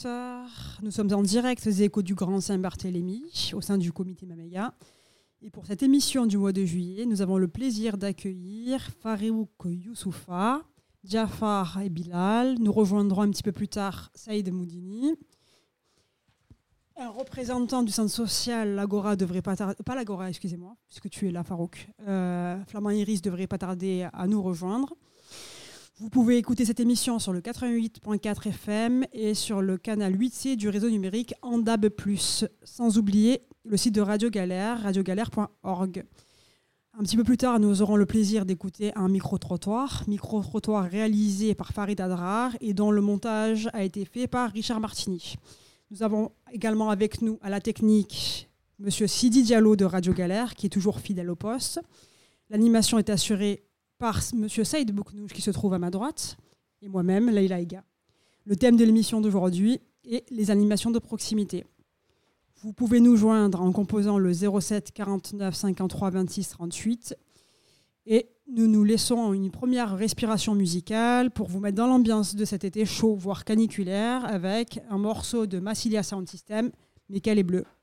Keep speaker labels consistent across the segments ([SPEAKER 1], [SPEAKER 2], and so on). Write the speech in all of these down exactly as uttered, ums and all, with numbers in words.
[SPEAKER 1] auditeurs. Nous sommes en direct des échos du Grand Saint-Barthélemy, au sein du comité Mameya. Et pour cette émission du mois de juillet, nous avons le plaisir d'accueillir Farouk Youssoufa, Jafar et Bilal. Nous rejoindrons un petit peu plus tard Saïd Moudini. Un représentant du centre social, l'Agora devrait pas tarder, pas l'Agora, excusez-moi, puisque tu es là, Farouk. Euh, Flamand Iris devrait pas tarder à nous rejoindre. Vous pouvez écouter cette émission sur le quatre-vingt-huit virgule quatre F M et sur le canal huit C du réseau numérique en D A B plus, sans oublier le site de Radio Galère, radio galère point org. Un petit peu plus tard, nous aurons le plaisir d'écouter un micro-trottoir, micro-trottoir réalisé par Farid Adrar et dont le montage a été fait par Richard Martini. Nous avons également avec nous à la technique M. Sidi Diallo de Radio Galère, qui est toujours fidèle au poste. L'animation est assurée par M. Saïd Bouknouch, qui se trouve à ma droite, et moi-même, Leïla Ega. Le thème de l'émission d'aujourd'hui est les animations de proximité. Vous pouvez nous joindre en composant le zéro sept quarante-neuf cinquante-trois vingt-six trente-huit et nous nous laissons une première respiration musicale pour vous mettre dans l'ambiance de cet été chaud, voire caniculaire, avec un morceau de Massilia Sound System, Michael est bleu.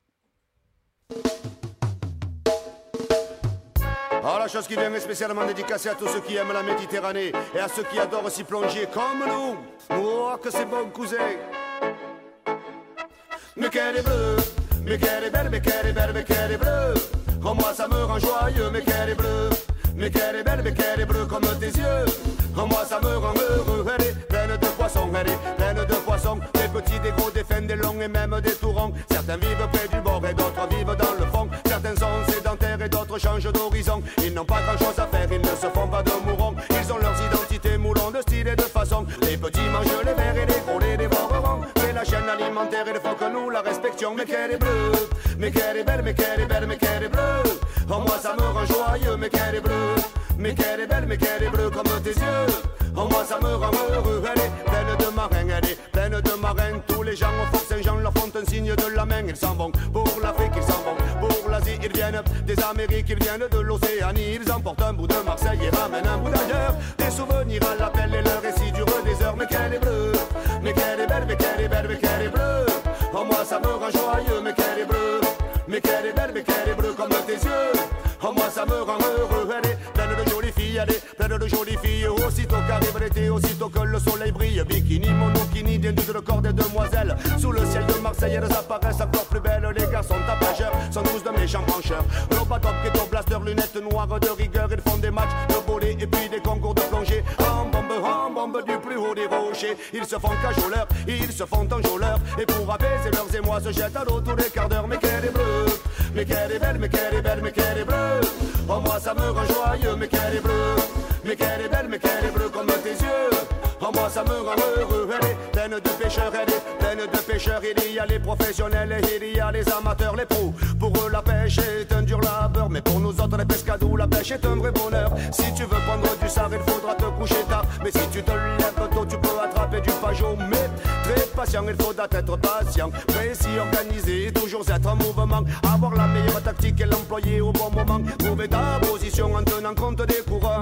[SPEAKER 2] Oh, la chose qui vient est spécialement dédicacée à tous ceux qui aiment la Méditerranée et à ceux qui adorent s'y plonger comme nous. Oh, que c'est bon, cousin. Michael est bleu. Mais qu'elle est belle, mais qu'elle est belle, mais qu'elle est bleue. Oh moi ça me rend joyeux, mais qu'elle est bleue. Mais qu'elle est belle, mais qu'elle est bleue comme tes yeux. Oh moi ça me rend heureux. Elle est pleine de poissons, elle est pleine de poissons. Des petits, des gros, des fins, des longs et même des tourons. Certains vivent près du bord et d'autres vivent dans le fond. Certains sont sédentaires et d'autres changent d'horizon. Ils n'ont pas grand chose à faire, ils ne se font pas de mourons. Ils ont leurs identités moulants de style et de façon. Les petits mangent les vers et les gros les dévoreront. Mais la chaîne alimentaire, il faut que nous la respections. Mais qu'elle est bleue, mais qu'elle est belle, mais qu'elle est belle, mais qu'elle est bleue. Oh moi ça me rend joyeux, mais qu'elle est bleue. Mais qu'elle est belle, mais qu'elle est bleue comme tes yeux. Oh moi ça me rend heureux. Elle est pleine de marins, elle est pleine de marins. Tous les gens au Fort Saint-Jean leur font un signe de la main. Ils s'en vont pour l'Afrique, ils s'en vont pour l'Asie. Ils viennent des Amériques, ils viennent de l'Océanie. Ils emportent un bout de Marseille et ramènent un bout d'ailleurs. Des souvenirs à l'appel et leur récit dure des heures. Mais qu'elle est bleue, mais qu'elle est belle, mais qu'elle est belle, mais qu'elle est bleue. Oh moi ça me rend joyeux, mais qu'elle est bleue. Mais qu'elle est belle, mais qu'elle est bleue comme tes yeux. Oh moi ça me rend heureux. Elle est pleine de jolies filles, elle est pleine de jolies filles. Aussitôt qu'arrive l'été, aussitôt que le soleil brille. Bikini, monokini, dénudent le corps des demoiselles. Sous le ciel de Marseille, elles apparaissent encore plus belles. Les garçons tapageurs sont tous de méchants brancheurs. Robotop, ghetto blaster, lunettes noires de rigueur. Ils font des matchs de volley et puis des concours de plongée. En bombe, en bombe du plus haut des rochers. Ils se font cajoleurs, ils se font enjôleurs. Et pour apaiser leurs émois, se jettent à l'eau tous les quarts d'heure. Mais qu'elle est bleue, mais qu'elle est belle, mais qu'elle est belle, mais qu'elle est bleue. Oh moi ça me rend joyeux, mais qu'elle est bleue. Mais qu'elle est belle, mais qu'elle est bleue comme tes yeux. Oh moi ça me rend heureux. Elle est pleine de pêcheurs, elle est pleine de pêcheurs. Il y a les professionnels et il y a les amateurs, les pros. Pour eux la pêche est un dur labeur, mais pour nous autres les pescados, la pêche est un vrai bonheur. Si tu veux prendre du sard, il faudra te coucher tard. Mais si tu te lèves tôt, tu peux attraper du pajot. Mais très patient, il faudra être patient, précis, organisé, toujours être en mouvement. Avoir la meilleure tactique et l'employer au bon moment. Trouver ta position en tenant compte des courants.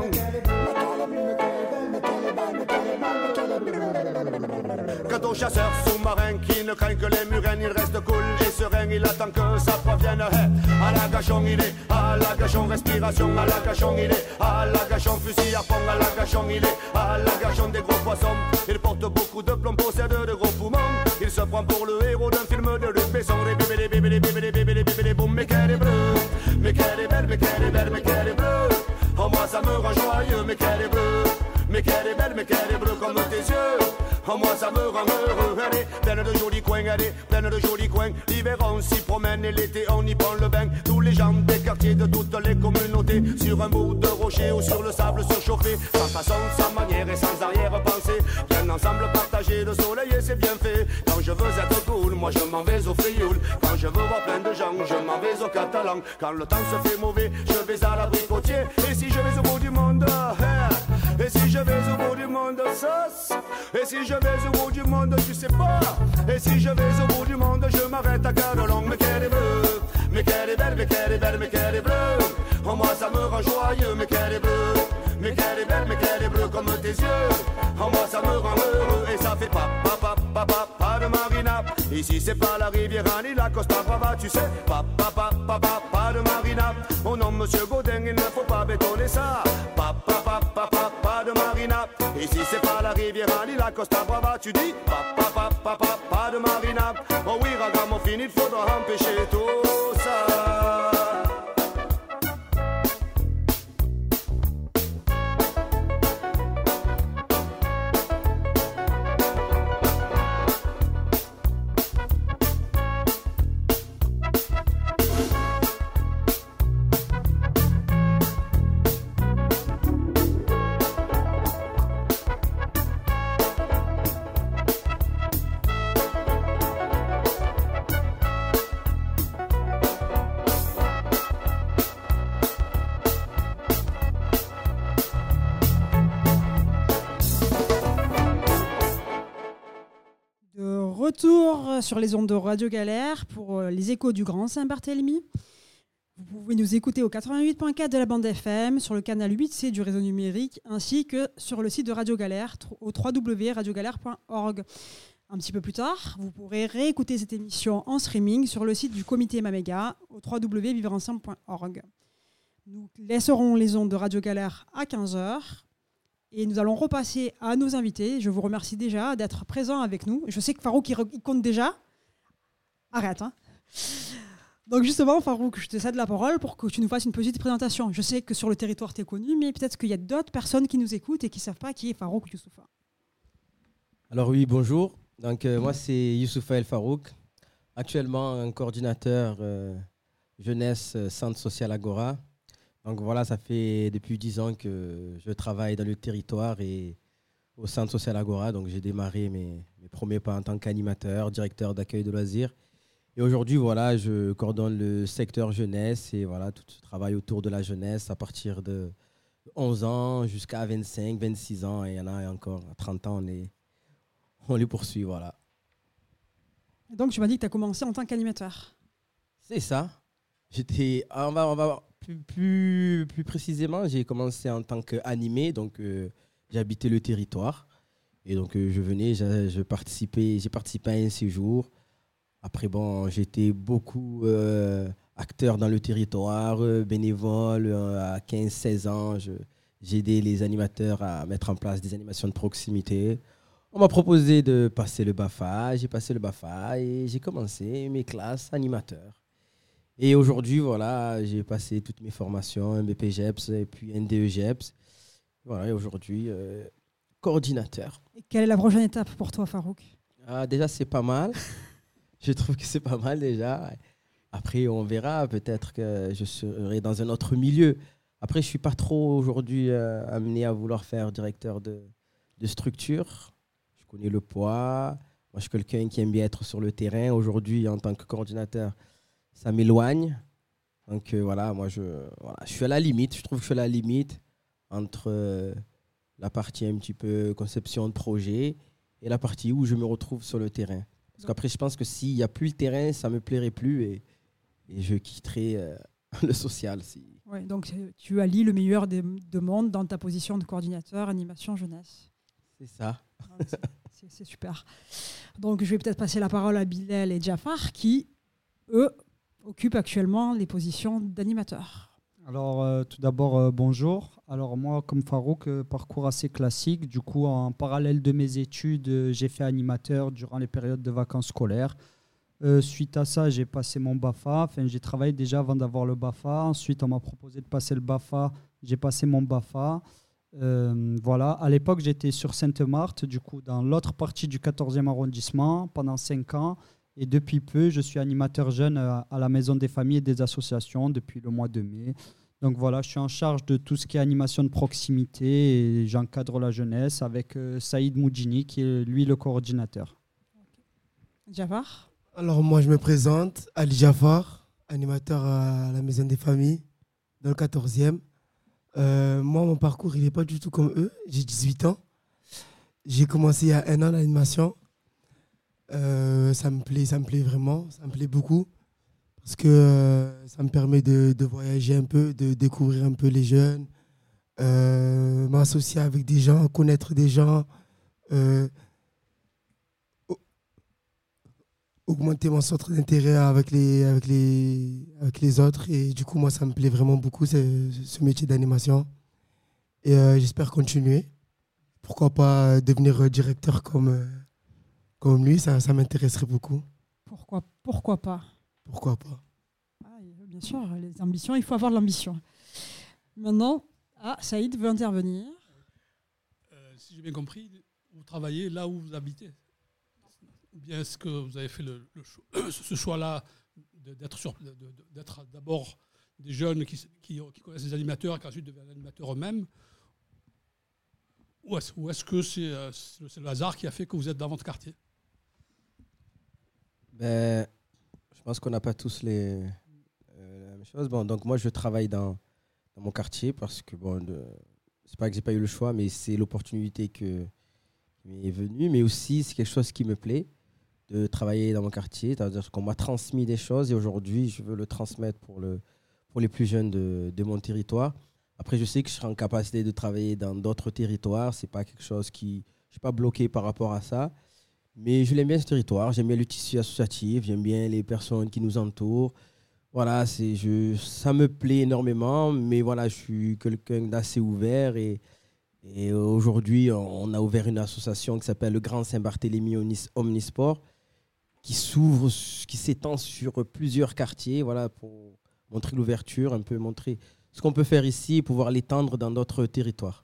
[SPEAKER 2] Quant aux chasseurs sous-marins qui ne craignent que les murènes, il reste cool et serein, il attend que sa proie vienne. À la gachon il est, à la gachon respiration, à la gachon il est, à la gachon fusil à fond, à la gachon il est, à la gachon des gros poissons. Il porte beaucoup de plomb, possède de gros poumons. Il se prend pour le héros d'un film de Luc Besson. Les bébés, les bébés, les bébés, les bébés, les bébés, les boum. Mais qu'elle est bleue, mais qu'elle est belle, mais qu'elle est belle, mais qu'elle est bleue. Oh moi ça me rend joyeux, mais qu'elle est bleue. Mais qu'elle est belle, mais qu'elle est bleue comme tes yeux. Oh moi ça me rend heureux. Elle est pleine de jolis coins, elle est pleine de jolis coins. L'hiver on s'y promène et l'été on y prend le bain. Tous les gens des quartiers de toutes les communautés, sur un bout de rocher ou sur le sable surchauffé. Sans façon, sans manière et sans arrière-pensée. Bien ensemble partager le soleil et c'est bien fait. Quand je veux être cool, moi je m'en vais au Frioul. Quand je veux voir plein de gens, je m'en vais au Catalan. Quand le temps se fait mauvais, je vais à l'abricotier. Et si je vais au bout du monde, hey. Et si je vais au bout du monde, sauce. Et si je vais au bout du monde, tu sais pas. Et si je vais au bout du monde, je m'arrête à Cadolong. Mais qu'elle est bleue, mais qu'elle est belle, mais qu'elle est belle, mais qu'elle est bleue. Oh moi ça me rend joyeux, mais qu'elle est bleue. Mais qu'elle est belle, mais qu'elle est bleue comme tes yeux. Oh moi ça me rend heureux et ça fait pas, pas, pas, pas, pas, pas de marina. c'est pas la Riviera ni la Costa Brava, tu sais, pas, pas, pas, pas, pas, pas de marina. Oh non, monsieur Gaudin, il ne faut pas bétonner ça. Pas, pas, pas, pas, pas, pas de marina. Et si c'est pas la Riviera ni la Costa Brava, tu dis, pas, pas, pas, pas, pas, pas de marina. Oh oui, ragamuffin, il faudra empêcher tout ça.
[SPEAKER 1] Retour sur les ondes de Radio Galère pour les échos du Grand Saint-Barthélemy. Vous pouvez nous écouter au quatre-vingt-huit virgule quatre de la bande F M, sur le canal huit C du réseau numérique, ainsi que sur le site de Radio Galère au w w w point radio galère point org. Un petit peu plus tard, vous pourrez réécouter cette émission en streaming sur le site du comité Maméga au w w w point vivre ensemble point org. Nous laisserons les ondes de Radio Galère à quinze heures. Et nous allons repasser à nos invités. Je vous remercie déjà d'être présents avec nous. Je sais que Farouk, il, re- il compte déjà. Arrête. Hein. Donc justement, Farouk, je te cède la parole pour que tu nous fasses une petite présentation. Je sais que sur le territoire, tu es connu, mais peut-être qu'il y a d'autres personnes qui nous écoutent et qui ne savent pas qui est Farouk Youssoufa.
[SPEAKER 3] Alors oui, bonjour. Donc, euh, moi, c'est Youssoufa El Farouk, actuellement un coordinateur euh, jeunesse euh, Centre Social Agora. Donc voilà, ça fait depuis dix ans que je travaille dans le territoire et au Centre Social Agora. Donc j'ai démarré mes, mes premiers pas en tant qu'animateur, directeur d'accueil de loisirs. Et aujourd'hui, voilà, je coordonne le secteur jeunesse et voilà, tout ce travail autour de la jeunesse à partir de onze ans jusqu'à vingt-cinq, vingt-six ans. Et il y en a encore à trente ans, on, est, on les poursuit, voilà.
[SPEAKER 1] Donc tu m'as dit que tu as commencé en tant qu'animateur.
[SPEAKER 3] C'est ça. J'étais, on va, on va plus, plus, plus précisément, j'ai commencé en tant qu'animé, donc euh, j'habitais le territoire et donc euh, je venais, je, je participais, j'ai participé à un séjour. Après bon, j'étais beaucoup euh, acteur dans le territoire, euh, bénévole euh, à quinze seize ans. Je, j'ai aidé les animateurs à mettre en place des animations de proximité. On m'a proposé de passer le BAFA, j'ai passé le BAFA et j'ai commencé mes classes animateurs. Et aujourd'hui, voilà, j'ai passé toutes mes formations, un B P G E P S et puis un D E G E P S. Voilà, et aujourd'hui, euh, coordinateur.
[SPEAKER 1] Et quelle est la prochaine étape pour toi, Farouk ?
[SPEAKER 3] Ah, déjà, c'est pas mal. Je trouve que c'est pas mal déjà. Après, on verra. Peut-être que je serai dans un autre milieu. Après, je ne suis pas trop aujourd'hui euh, amené à vouloir faire directeur de, de structure. Je connais le poids. Moi, je suis quelqu'un qui aime bien être sur le terrain. Aujourd'hui, en tant que coordinateur, ça m'éloigne. Donc euh, voilà, moi je, voilà, je suis à la limite. Je trouve que je suis à la limite entre euh, la partie un petit peu conception de projet et la partie où je me retrouve sur le terrain. Parce qu'après, je pense que s'il n'y a plus le terrain, ça ne me plairait plus et, et je quitterai euh, le social. Si.
[SPEAKER 1] Ouais, donc tu allies le meilleur des deux mondes dans ta position de coordinateur animation jeunesse.
[SPEAKER 3] C'est ça.
[SPEAKER 1] C'est, c'est, c'est super. Donc je vais peut-être passer la parole à Bilal et Jafar qui, eux, occupent actuellement les positions d'animateurs.
[SPEAKER 4] Alors, euh, tout d'abord, euh, bonjour. Alors, moi, comme Farouk, euh, parcours assez classique. Du coup, en parallèle de mes études, euh, j'ai fait animateur durant les périodes de vacances scolaires. Euh, suite à ça, j'ai passé mon BAFA. Enfin, j'ai travaillé déjà avant d'avoir le BAFA. Ensuite, on m'a proposé de passer le BAFA. J'ai passé mon BAFA. Euh, voilà. À l'époque, j'étais sur Sainte-Marthe, du coup, dans l'autre partie du quatorzième arrondissement, pendant cinq ans. Et depuis peu, je suis animateur jeune à la Maison des familles et des associations depuis le mois de mai. Donc voilà, je suis en charge de tout ce qui est animation de proximité et j'encadre la jeunesse avec euh, Saïd Moudjini qui est lui le coordinateur.
[SPEAKER 1] Jafar ?
[SPEAKER 5] Alors moi je me présente, Ali Jafar, animateur à la Maison des familles dans le quatorzième. Euh, moi mon parcours il n'est pas du tout comme eux, j'ai dix-huit ans. J'ai commencé il y a un an l'animation. Euh, ça me plaît, ça me plaît vraiment, ça me plaît beaucoup parce que euh, ça me permet de, de voyager un peu, de découvrir un peu les jeunes, euh, m'associer avec des gens, connaître des gens. Euh, augmenter mon centre d'intérêt avec les, avec, les, avec les autres. Et du coup, moi, ça me plaît vraiment beaucoup, ce, ce métier d'animation. Et euh, j'espère continuer. Pourquoi pas devenir directeur comme, euh, comme lui, ça, ça m'intéresserait beaucoup.
[SPEAKER 1] Pourquoi, pourquoi pas?
[SPEAKER 5] Pourquoi pas?
[SPEAKER 1] Ah, bien sûr, les ambitions, il faut avoir de l'ambition. Maintenant, ah, Saïd veut intervenir.
[SPEAKER 6] Euh, si j'ai bien compris, vous travaillez là où vous habitez. Ou bien est-ce que vous avez fait le, le choix, ce choix-là d'être, sur, d'être d'abord des jeunes qui, qui, qui connaissent les animateurs et qui ensuite deviennent animateurs eux-mêmes? Ou est-ce, ou est-ce que c'est, c'est, c'est le hasard qui a fait que vous êtes dans votre quartier?
[SPEAKER 3] Ben, je pense qu'on n'a pas tous les, euh, la même chose. Bon, donc moi, je travaille dans, dans mon quartier parce que, bon, de, c'est pas que j'ai pas eu le choix, mais c'est l'opportunité que, qui m'est venue. Mais aussi, c'est quelque chose qui me plaît de travailler dans mon quartier. C'est-à-dire qu'on m'a transmis des choses et aujourd'hui, je veux le transmettre pour, le, pour les plus jeunes de, de mon territoire. Après, je sais que je serai en capacité de travailler dans d'autres territoires. C'est pas quelque chose qui... Je ne suis pas bloqué par rapport à ça. Mais je l'aime bien, ce territoire. J'aime bien le tissu associatif. J'aime bien les personnes qui nous entourent. Voilà, c'est, je, ça me plaît énormément. Mais voilà, je suis quelqu'un d'assez ouvert. Et, et aujourd'hui, on a ouvert une association qui s'appelle le Grand Saint-Barthélemy Omnisport, qui s'ouvre, qui s'étend sur plusieurs quartiers. Voilà, pour montrer l'ouverture, un peu montrer ce qu'on peut faire ici et pouvoir l'étendre dans d'autres territoires.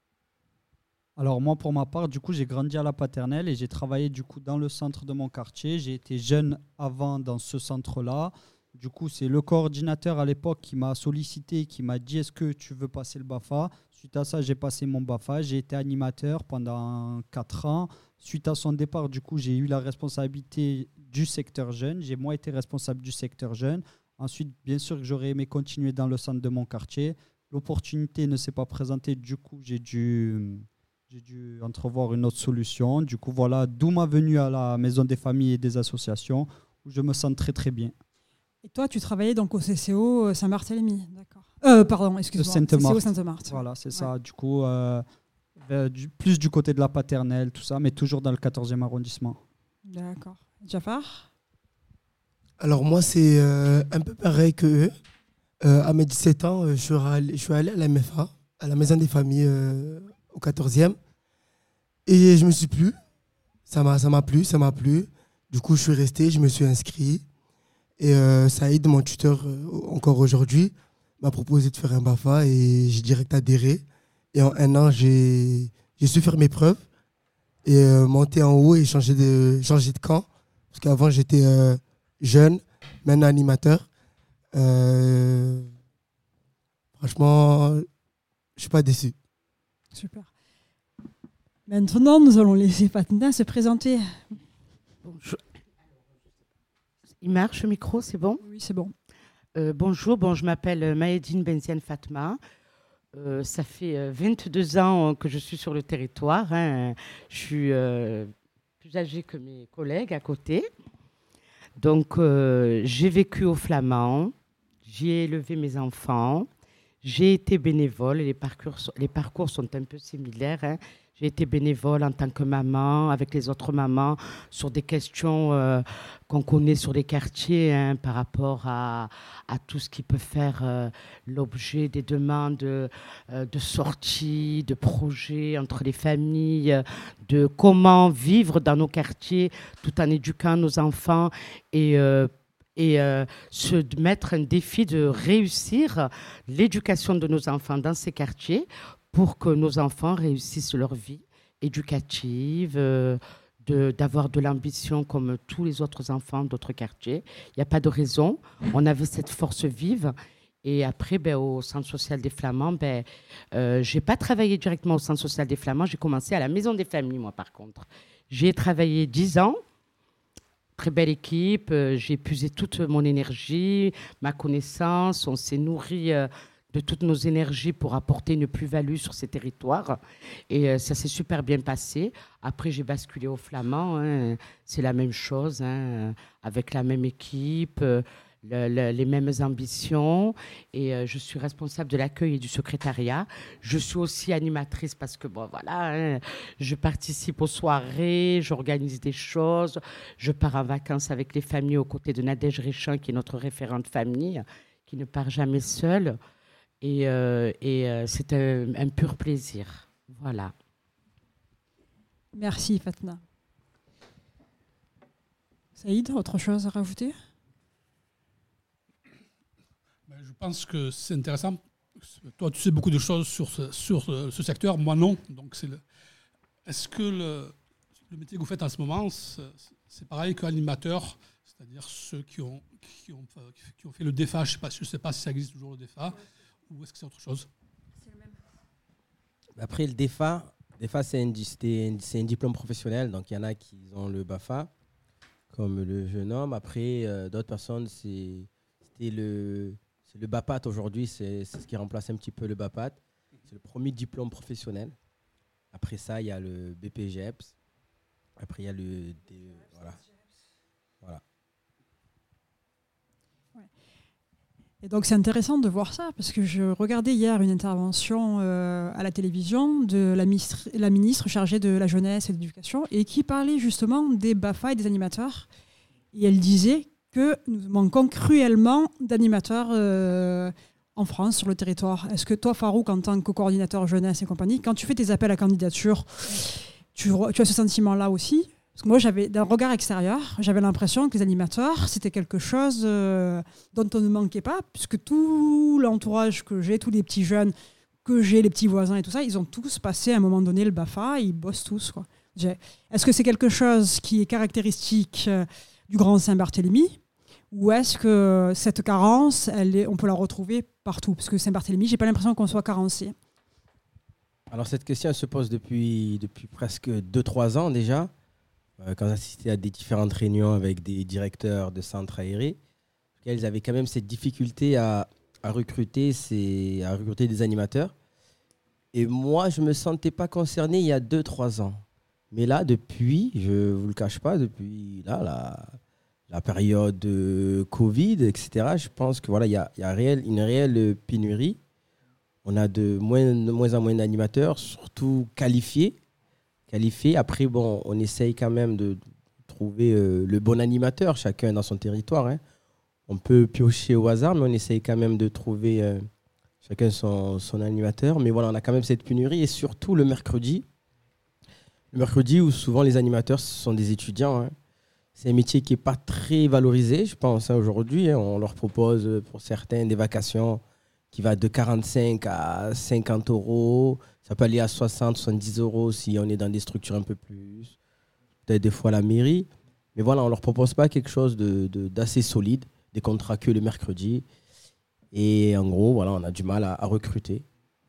[SPEAKER 4] Alors moi, pour ma part, du coup, j'ai grandi à la Paternelle et j'ai travaillé du coup dans le centre de mon quartier. J'ai été jeune avant dans ce centre-là. Du coup, c'est le coordinateur à l'époque qui m'a sollicité, qui m'a dit « Est-ce que tu veux passer le BAFA ?» Suite à ça, j'ai passé mon BAFA. J'ai été animateur pendant quatre ans. Suite à son départ, du coup, j'ai eu la responsabilité du secteur jeune. J'ai moi été responsable du secteur jeune. Ensuite, bien sûr que j'aurais aimé continuer dans le centre de mon quartier. L'opportunité ne s'est pas présentée. Du coup, j'ai dû, j'ai dû entrevoir une autre solution. Du coup, voilà, d'où ma venue à la Maison des familles et des associations, où je me sens très, très bien.
[SPEAKER 1] Et toi, tu travaillais donc au C C O Saint-Barthélemy, d'accord. Euh, pardon, excuse-moi.
[SPEAKER 4] Sainte-Marthe.
[SPEAKER 1] C C O Sainte-Marthe.
[SPEAKER 4] Voilà, c'est
[SPEAKER 1] ouais.
[SPEAKER 4] ça. Du coup, euh, du, plus du côté de la Paternelle, tout ça, mais toujours dans le quatorzième arrondissement.
[SPEAKER 1] D'accord. Jafar?
[SPEAKER 5] Alors moi, c'est euh, un peu pareil que eux. Euh, à mes dix-sept ans, euh, je, suis allé, je suis allé à la M F A, à la Maison des familles, euh, au quatorzième. Et je me suis plu. Ça m'a, ça m'a plu, ça m'a plu. Du coup, je suis resté, je me suis inscrit. Et euh, Saïd, mon tuteur, euh, encore aujourd'hui, m'a proposé de faire un BAFA et j'ai direct adhéré. Et en un an, j'ai, j'ai su faire mes preuves et euh, monter en haut et changer de, changer de camp. Parce qu'avant, j'étais... Euh, jeune, maintenant animateur. Euh, franchement, je ne suis pas déçu.
[SPEAKER 1] Super. Maintenant, nous allons laisser Fatna se présenter.
[SPEAKER 7] Bonjour. Il marche le micro, c'est bon?
[SPEAKER 1] Oui, c'est bon.
[SPEAKER 7] Euh, bonjour, bon, je m'appelle Maïdine Benziane Fatma. Euh, ça fait vingt-deux ans que je suis sur le territoire. Hein. Je suis euh, plus âgée que mes collègues à côté. Donc, euh, j'ai vécu au Flamand, j'y ai élevé mes enfants, j'ai été bénévole, et les parcours, les parcours sont un peu similaires. Hein. J'ai été bénévole en tant que maman, avec les autres mamans, sur des questions euh, qu'on connaît sur les quartiers, hein, par rapport à, à tout ce qui peut faire euh, l'objet des demandes euh, de sortie, de projets entre les familles, de comment vivre dans nos quartiers tout en éduquant nos enfants et euh, et euh, se mettre un défi de réussir l'éducation de nos enfants dans ces quartiers pour que nos enfants réussissent leur vie éducative, euh, de, d'avoir de l'ambition comme tous les autres enfants d'autres quartiers. Il n'y a pas de raison. On avait cette force vive. Et après, ben, au Centre social des Flamands, ben, euh, je n'ai pas travaillé directement au Centre social des Flamands. J'ai commencé à la Maison des familles, moi, par contre. J'ai travaillé dix ans. Très belle équipe. Euh, j'ai épuisé toute mon énergie, ma connaissance. On s'est nourri euh, de toutes nos énergies pour apporter une plus-value sur ces territoires. Et euh, ça s'est super bien passé. Après, j'ai basculé au Flamand. Hein. C'est la même chose, hein, avec la même équipe, euh, le, le, les mêmes ambitions et euh, je suis responsable de l'accueil et du secrétariat. Je suis aussi animatrice parce que bon voilà, hein, je participe aux soirées, j'organise des choses, je pars en vacances avec les familles aux côtés de Nadège Richin qui est notre référente famille, qui ne part jamais seule et, euh, et euh, c'est un, un pur plaisir. Voilà.
[SPEAKER 1] Merci Fatma. Saïd, autre chose à rajouter ?
[SPEAKER 6] Ben, je pense que c'est intéressant. Toi, tu sais beaucoup de choses sur ce, sur ce secteur, moi non. Donc, c'est le... Est-ce que le, le métier que vous faites en ce moment, c'est, c'est pareil qu'animateur, c'est-à-dire ceux qui ont, qui ont, qui ont fait le D E F A, je ne sais, sais pas si ça existe toujours le D E F A, ou est-ce que c'est autre chose ?
[SPEAKER 1] C'est le même.
[SPEAKER 3] Après, le D E F A, D E F A c'est, un, c'est, un, c'est un diplôme professionnel, donc il y en a qui ont le B A F A, comme le jeune homme. Après, euh, d'autres personnes, c'est, c'était le, c'est le B A P A T aujourd'hui, c'est, c'est ce qui remplace un petit peu le B A P A T. C'est le premier diplôme professionnel. Après ça, il y a le B P G E P S. Après, il y a le... D E, voilà. Voilà.
[SPEAKER 1] Et donc c'est intéressant de voir ça, parce que je regardais hier une intervention euh, à la télévision de la ministre, la ministre chargée de la jeunesse et de l'éducation, et qui parlait justement des B A F A et des animateurs. Et elle disait que nous manquons cruellement d'animateurs euh, en France, sur le territoire. Est-ce que toi, Farouk, en tant que coordinateur jeunesse et compagnie, quand tu fais tes appels à candidature, tu, tu as ce sentiment-là aussi ? Parce que moi, j'avais, d'un regard extérieur, j'avais l'impression que les animateurs, c'était quelque chose euh, dont on ne manquait pas, puisque tout l'entourage que j'ai, tous les petits jeunes que j'ai, les petits voisins et tout ça, ils ont tous passé à un moment donné le B A F A et ils bossent tous, quoi. J'ai, est-ce que c'est quelque chose qui est caractéristique euh, du Grand Saint-Barthélemy, ou est-ce que cette carence, elle est, on peut la retrouver partout ? Parce que Saint-Barthélemy, j'ai pas l'impression qu'on soit carencé.
[SPEAKER 3] Alors cette question elle se pose depuis, depuis presque deux trois ans déjà. Quand j'assistais à des différentes réunions avec des directeurs de centres aérés, ils avaient quand même cette difficulté à, à, recruter, ces, à recruter des animateurs. Et moi, je ne me sentais pas concerné il y a deux trois ans. Mais là, depuis, je ne vous le cache pas, depuis là, la, la période de Covid, et cetera, je pense qu'il voilà, y a, y a réel, une réelle pénurie. On a de moins, de moins en moins d'animateurs, surtout qualifiés. Qualifié. Après, bon, on essaye quand même de trouver euh, le bon animateur, chacun dans son territoire. Hein. On peut piocher au hasard, mais on essaye quand même de trouver euh, chacun son, son animateur. Mais voilà, on a quand même cette pénurie. Et surtout le mercredi, le mercredi où souvent les animateurs, ce sont des étudiants. Hein. C'est un métier qui n'est pas très valorisé, je pense, hein, aujourd'hui. Hein. On leur propose pour certains des vacations qui va de quarante-cinq à cinquante euros. Ça peut aller à soixante, soixante-dix euros si on est dans des structures un peu plus, peut-être des fois la mairie. Mais voilà, on ne leur propose pas quelque chose de, de, d'assez solide, des contrats que le mercredi. Et en gros, voilà, on a du mal à, à recruter.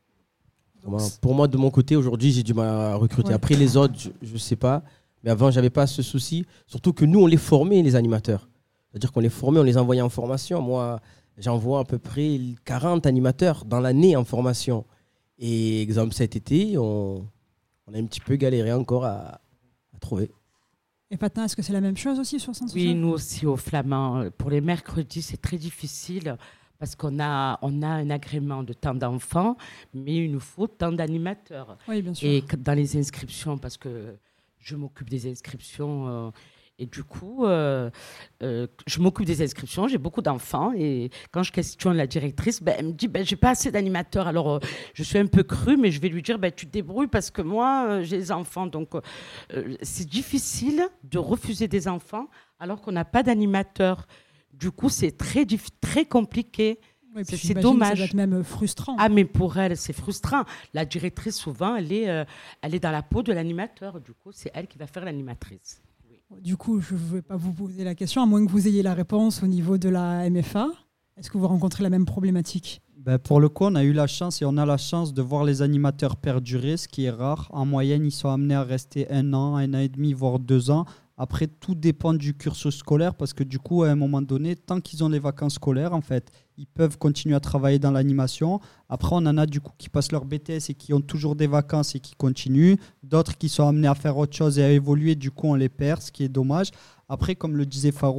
[SPEAKER 3] Moi, pour moi, de mon côté, aujourd'hui, j'ai du mal à recruter. Ouais. Après, les autres, je ne sais pas. Mais avant, je n'avais pas ce souci. Surtout que nous, on les formait, les animateurs. C'est-à-dire qu'on les formait, on les envoyait en formation. Moi, j'envoie à peu près quarante animateurs dans l'année en formation. Et exemple, cet été, on, on a un petit peu galéré encore à, à trouver.
[SPEAKER 1] Et Fatma, est-ce que c'est la même chose aussi sur Centre
[SPEAKER 7] Oui, nous aussi au Flamand. Pour les mercredis, c'est très difficile parce qu'on a, on a un agrément de tant d'enfants, mais il nous faut tant d'animateurs.
[SPEAKER 1] Oui, bien sûr.
[SPEAKER 7] Et dans les inscriptions, parce que je m'occupe des inscriptions... Euh, Et du coup, euh, euh, je m'occupe des inscriptions, j'ai beaucoup d'enfants. Et quand je questionne la directrice, ben, elle me dit ben, « j'ai pas assez d'animateurs ». Alors, euh, je suis un peu crue, mais je vais lui dire ben, « tu te débrouilles parce que moi, euh, j'ai des enfants ». Donc, euh, c'est difficile de refuser des enfants alors qu'on n'a pas d'animateurs. Du coup, c'est très, très compliqué.
[SPEAKER 1] Oui,
[SPEAKER 7] c'est,
[SPEAKER 1] c'est
[SPEAKER 7] dommage.
[SPEAKER 1] Ça doit être même frustrant.
[SPEAKER 7] Ah, mais pour elle, c'est frustrant. La directrice, souvent, elle est, euh, elle est dans la peau de l'animateur. Du coup, c'est elle qui va faire l'animatrice.
[SPEAKER 1] Du coup, je ne vais pas vous poser la question, à moins que vous ayez la réponse au niveau de la M F A. Est-ce que vous rencontrez la même problématique ?
[SPEAKER 4] Ben pour le coup, on a eu la chance et on a la chance de voir les animateurs perdurer, ce qui est rare. En moyenne, ils sont amenés à rester un an, un an et demi, voire deux ans. Après, tout dépend du cursus scolaire parce que du coup, à un moment donné, tant qu'ils ont les vacances scolaires, en fait, ils peuvent continuer à travailler dans l'animation. Après, on en a du coup qui passent leur B T S et qui ont toujours des vacances et qui continuent. D'autres qui sont amenés à faire autre chose et à évoluer, du coup, on les perd, ce qui est dommage. Après, comme le disait Farouk,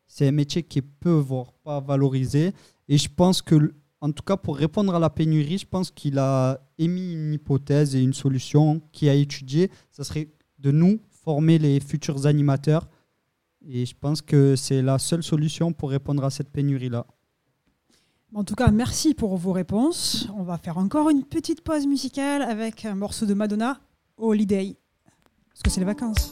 [SPEAKER 4] c'est un métier qui est peu, voire pas valorisé. Et je pense que, en tout cas, pour répondre à la pénurie, je pense qu'il a émis une hypothèse et une solution qu'il a étudiée. Ça serait de nous former les futurs animateurs. Et je pense que c'est la seule solution pour répondre à cette pénurie-là.
[SPEAKER 1] En tout cas, merci pour vos réponses. On va faire encore une petite pause musicale avec un morceau de Madonna, Holiday, parce que c'est les vacances.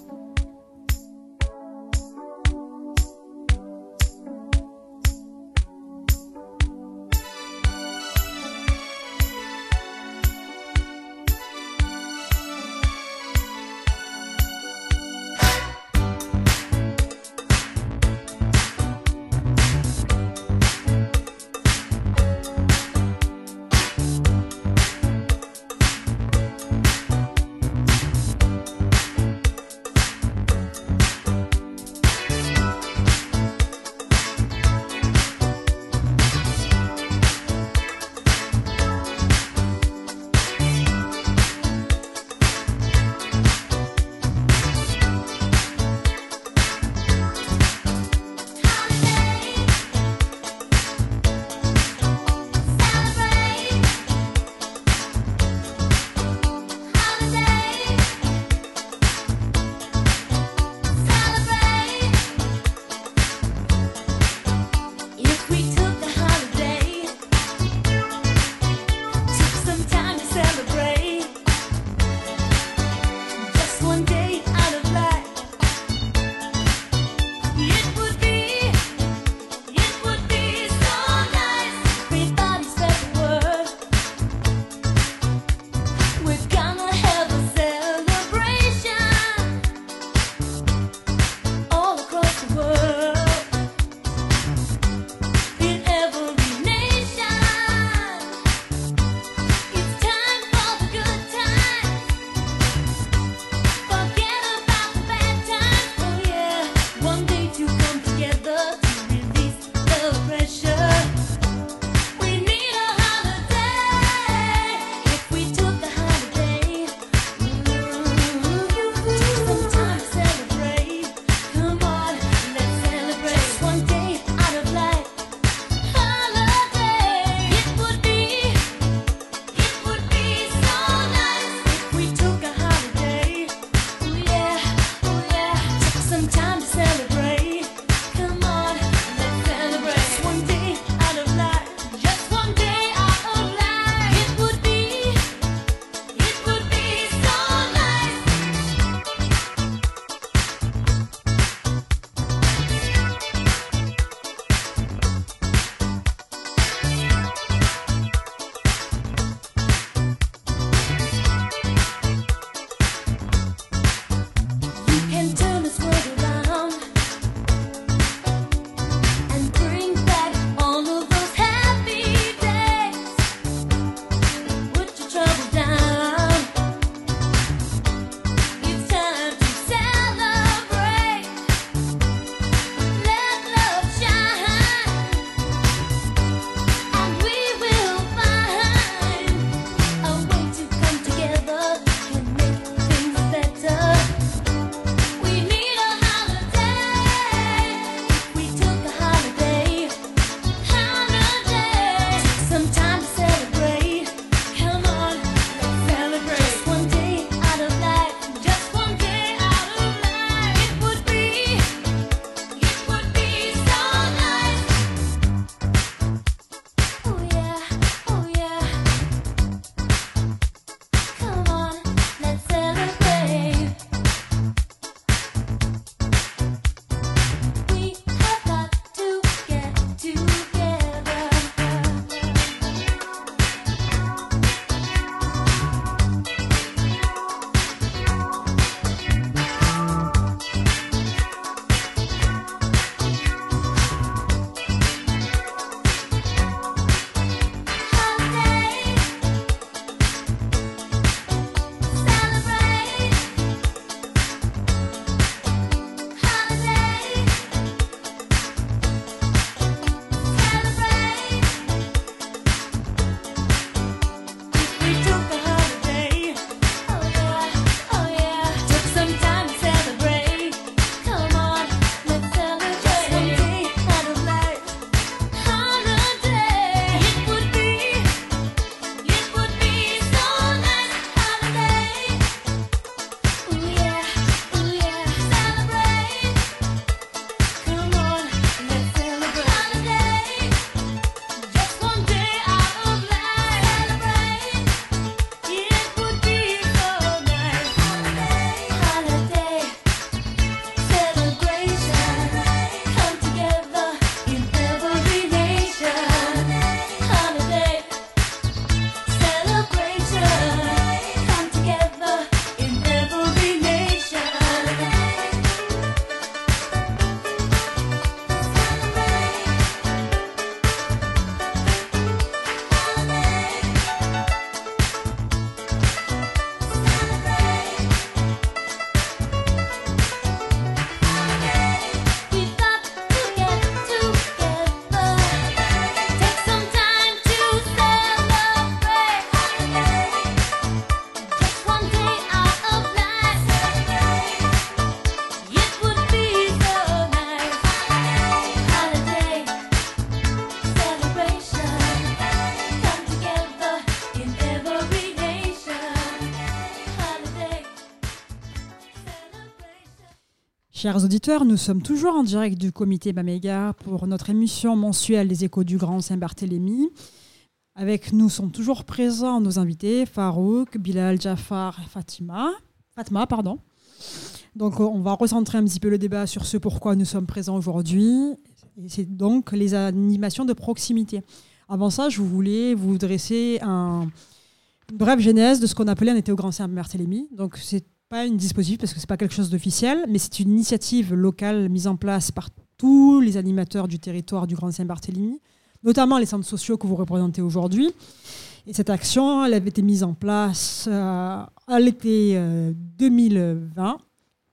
[SPEAKER 1] Chers auditeurs, nous sommes toujours en direct du comité Maméga pour notre émission mensuelle des Échos du Grand Saint-Barthélemy. Avec nous sont toujours présents nos invités, Farouk, Bilal, Jafar et Fatima. Fatma, pardon. Donc on va recentrer un petit peu le débat sur ce pourquoi nous sommes présents aujourd'hui. Et c'est donc les animations de proximité. Avant ça, je voulais vous dresser un, une brève genèse de ce qu'on appelait un été au Grand Saint-Barthélemy. Donc c'est pas une dispositif parce que c'est pas quelque chose d'officiel, mais c'est une initiative locale mise en place par tous les animateurs du territoire du Grand Saint-Barthélemy, notamment les centres sociaux que vous représentez aujourd'hui. Et cette action, elle avait été mise en place euh, à l'été euh, deux mille vingt. Pourquoi ?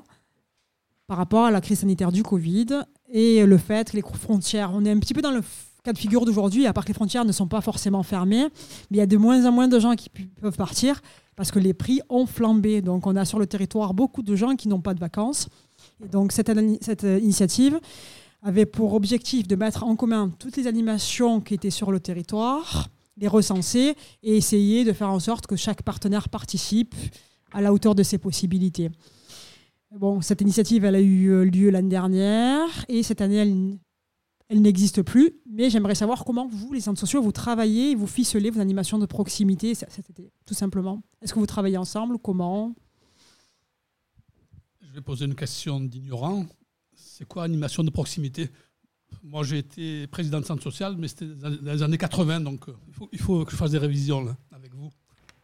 [SPEAKER 1] Par rapport à la crise sanitaire du Covid et le fait que les frontières, on est un petit peu dans le cas de figure d'aujourd'hui, à part que les frontières ne sont pas forcément fermées, mais il y a de moins en moins de gens qui p- peuvent partir parce que les prix ont flambé. Donc on a sur le territoire beaucoup de gens qui n'ont pas de vacances. Et donc cette, cette initiative avait pour objectif de mettre en commun toutes les animations qui étaient sur le territoire, les recenser et essayer de faire en sorte que chaque partenaire participe à la hauteur de ses possibilités. Bon, cette initiative, elle a eu lieu l'année dernière et cette année, elle, elle n'existe plus. Mais j'aimerais savoir comment vous, les centres sociaux, vous travaillez et vous ficelez vos animations de proximité cet été, tout simplement. Est-ce que vous travaillez ensemble ? Comment ?
[SPEAKER 6] Je vais poser une question d'ignorant. C'est quoi animation de proximité ? Moi, j'ai été président de centre social, mais c'était dans les années quatre-vingts, donc euh, il, faut, il faut que je fasse des révisions là, avec vous.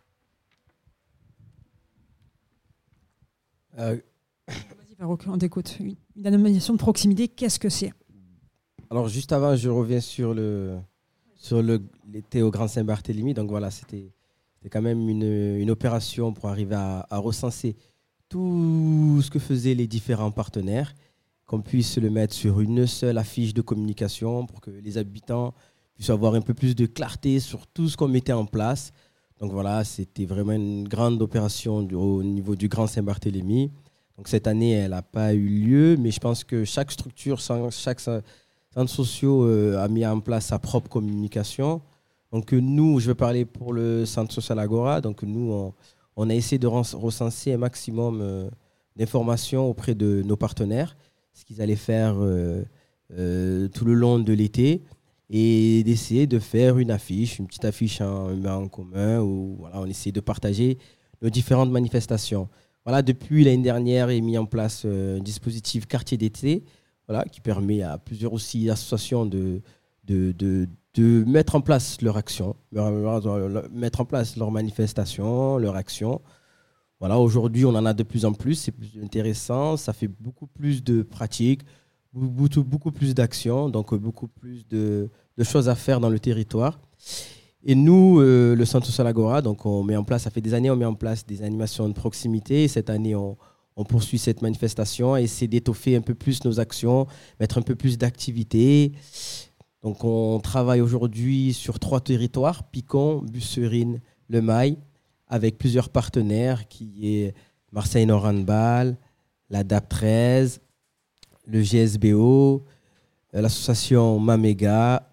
[SPEAKER 3] Euh,
[SPEAKER 1] Vas-y, Farouk, on t'écoute. Une animation de proximité, qu'est-ce que c'est ?
[SPEAKER 3] Alors, juste avant, je reviens sur, le, sur le, l'été au Grand Saint-Barthélemy. Donc voilà, c'était, c'était quand même une, une opération pour arriver à, à recenser tout ce que faisaient les différents partenaires, qu'on puisse le mettre sur une seule affiche de communication pour que les habitants puissent avoir un peu plus de clarté sur tout ce qu'on mettait en place. Donc voilà, c'était vraiment une grande opération du, au niveau du Grand Saint-Barthélemy. Donc cette année, elle n'a pas eu lieu, mais je pense que chaque structure, chaque centre social euh, a mis en place sa propre communication. Donc nous, je vais parler pour le centre social Agora. Donc nous, on, on a essayé de recenser un maximum euh, d'informations auprès de nos partenaires, ce qu'ils allaient faire euh, euh, tout le long de l'été, et d'essayer de faire une affiche, une petite affiche en, en commun, où voilà, on essaie de partager nos différentes manifestations. Voilà, depuis l'année dernière, est mis en place euh, un dispositif quartier d'été, voilà, qui permet à plusieurs aussi associations de, de, de, de mettre en place leur action, leur, mettre en place leurs manifestations, leurs actions. Voilà, aujourd'hui, on en a de plus en plus, c'est plus intéressant, ça fait beaucoup plus de pratiques, beaucoup, beaucoup plus d'actions, donc beaucoup plus de, de choses à faire dans le territoire. Et nous, euh, le Centre Social Agora, donc on met en place, ça fait des années, on met en place des animations de proximité. Et cette année, on, on poursuit cette manifestation et essaie d'étoffer un peu plus nos actions, mettre un peu plus d'activités. Donc on travaille aujourd'hui sur trois territoires, Picon, Busserine, Le Mail, avec plusieurs partenaires qui est Marseille Nord Handball, la D A P treize, le G S B O, l'association Maméga,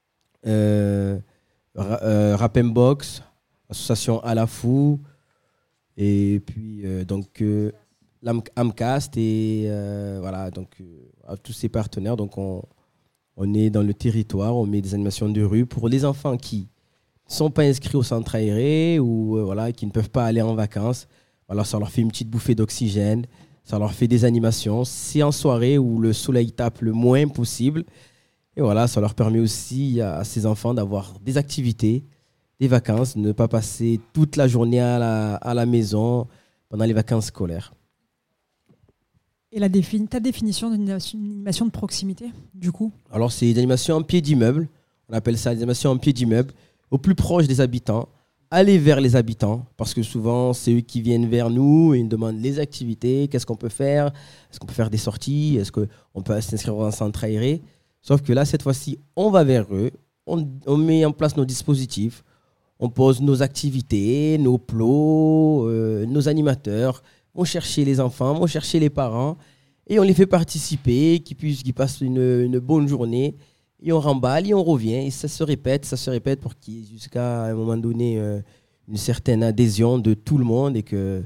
[SPEAKER 3] euh, Euh, Rapembox, l'association Alafou, et puis euh, donc euh, l'Amcast et euh, voilà, donc euh, tous ces partenaires. Donc on, on est dans le territoire, on met des animations de rue pour les enfants qui ne sont pas inscrits au centre aéré ou euh, voilà, qui ne peuvent pas aller en vacances. Alors ça leur fait une petite bouffée d'oxygène, ça leur fait des animations. C'est en soirée où le soleil tape le moins possible. Et voilà, ça leur permet aussi à ces enfants d'avoir des activités, des vacances, ne pas passer toute la journée à la, à la maison pendant les vacances scolaires.
[SPEAKER 1] Et la défini- ta définition d'une animation de proximité, du coup ?
[SPEAKER 3] Alors, c'est des animations en pied d'immeuble. On appelle ça des animations en pied d'immeuble, au plus proche des habitants. Aller vers les habitants, parce que souvent, c'est eux qui viennent vers nous et ils nous demandent les activités, qu'est-ce qu'on peut faire, est-ce qu'on peut faire des sorties, est-ce qu'on peut s'inscrire dans un centre aéré. Sauf que là, cette fois-ci, on va vers eux, on, on met en place nos dispositifs, on pose nos activités, nos plots, euh, nos animateurs, on cherche les enfants, on cherche les parents, et on les fait participer, qu'ils puissent, qu'ils passent une, une bonne journée, et on remballe, et on revient, et ça se répète, ça se répète pour qu'il y ait jusqu'à un moment donné euh, une certaine adhésion de tout le monde, et que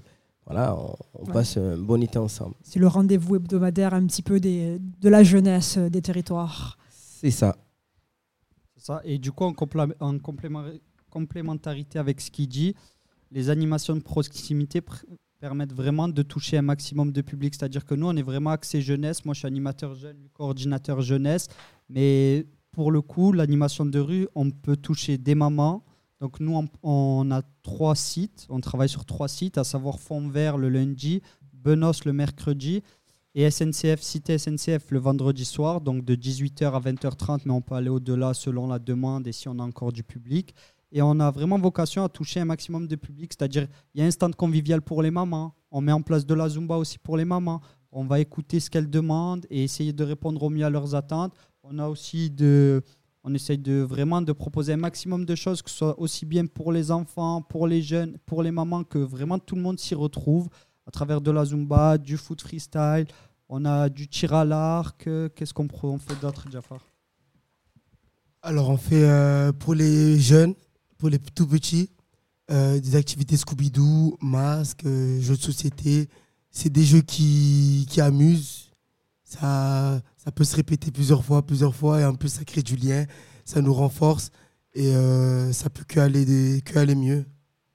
[SPEAKER 3] voilà, on, on
[SPEAKER 1] Ouais.
[SPEAKER 3] passe un bon été ensemble.
[SPEAKER 1] C'est le rendez-vous hebdomadaire un petit peu des, de la jeunesse des territoires.
[SPEAKER 3] C'est ça.
[SPEAKER 4] C'est ça. Et du coup, en, compla- en compléma- complémentarité avec ce qu'il dit, les animations de proximité pr- permettent vraiment de toucher un maximum de public. C'est-à-dire que nous, on est vraiment axé jeunesse. Moi, je suis animateur jeune, lui, coordinateur jeunesse. Mais pour le coup, l'animation de rue, on peut toucher des mamans. Donc nous, on, on a trois sites. On travaille sur trois sites, à savoir Fond-Vert le lundi, Benos le mercredi et S N C F, Cité S N C F le vendredi soir, donc de dix-huit heures à vingt heures trente, mais on peut aller au-delà selon la demande et si on a encore du public. Et on a vraiment vocation à toucher un maximum de public, c'est-à-dire il y a un stand convivial pour les mamans, on met en place de la Zumba aussi pour les mamans, on va écouter ce qu'elles demandent et essayer de répondre au mieux à leurs attentes. On a aussi de... On essaye de vraiment de proposer un maximum de choses, que ce soit aussi bien pour les enfants, pour les jeunes, pour les mamans, que vraiment tout le monde s'y retrouve à travers de la Zumba, du foot freestyle. On a du tir à l'arc. Qu'est-ce qu'on on fait d'autre, Jafar?
[SPEAKER 5] Alors, on fait euh, pour les jeunes, pour les tout petits, euh, des activités Scooby-Doo, masques, euh, jeux de société. C'est des jeux qui, qui amusent. Ça, ça peut se répéter plusieurs fois, plusieurs fois, et en plus, ça crée du lien, ça nous renforce, et euh, ça peut que aller, des, que aller mieux.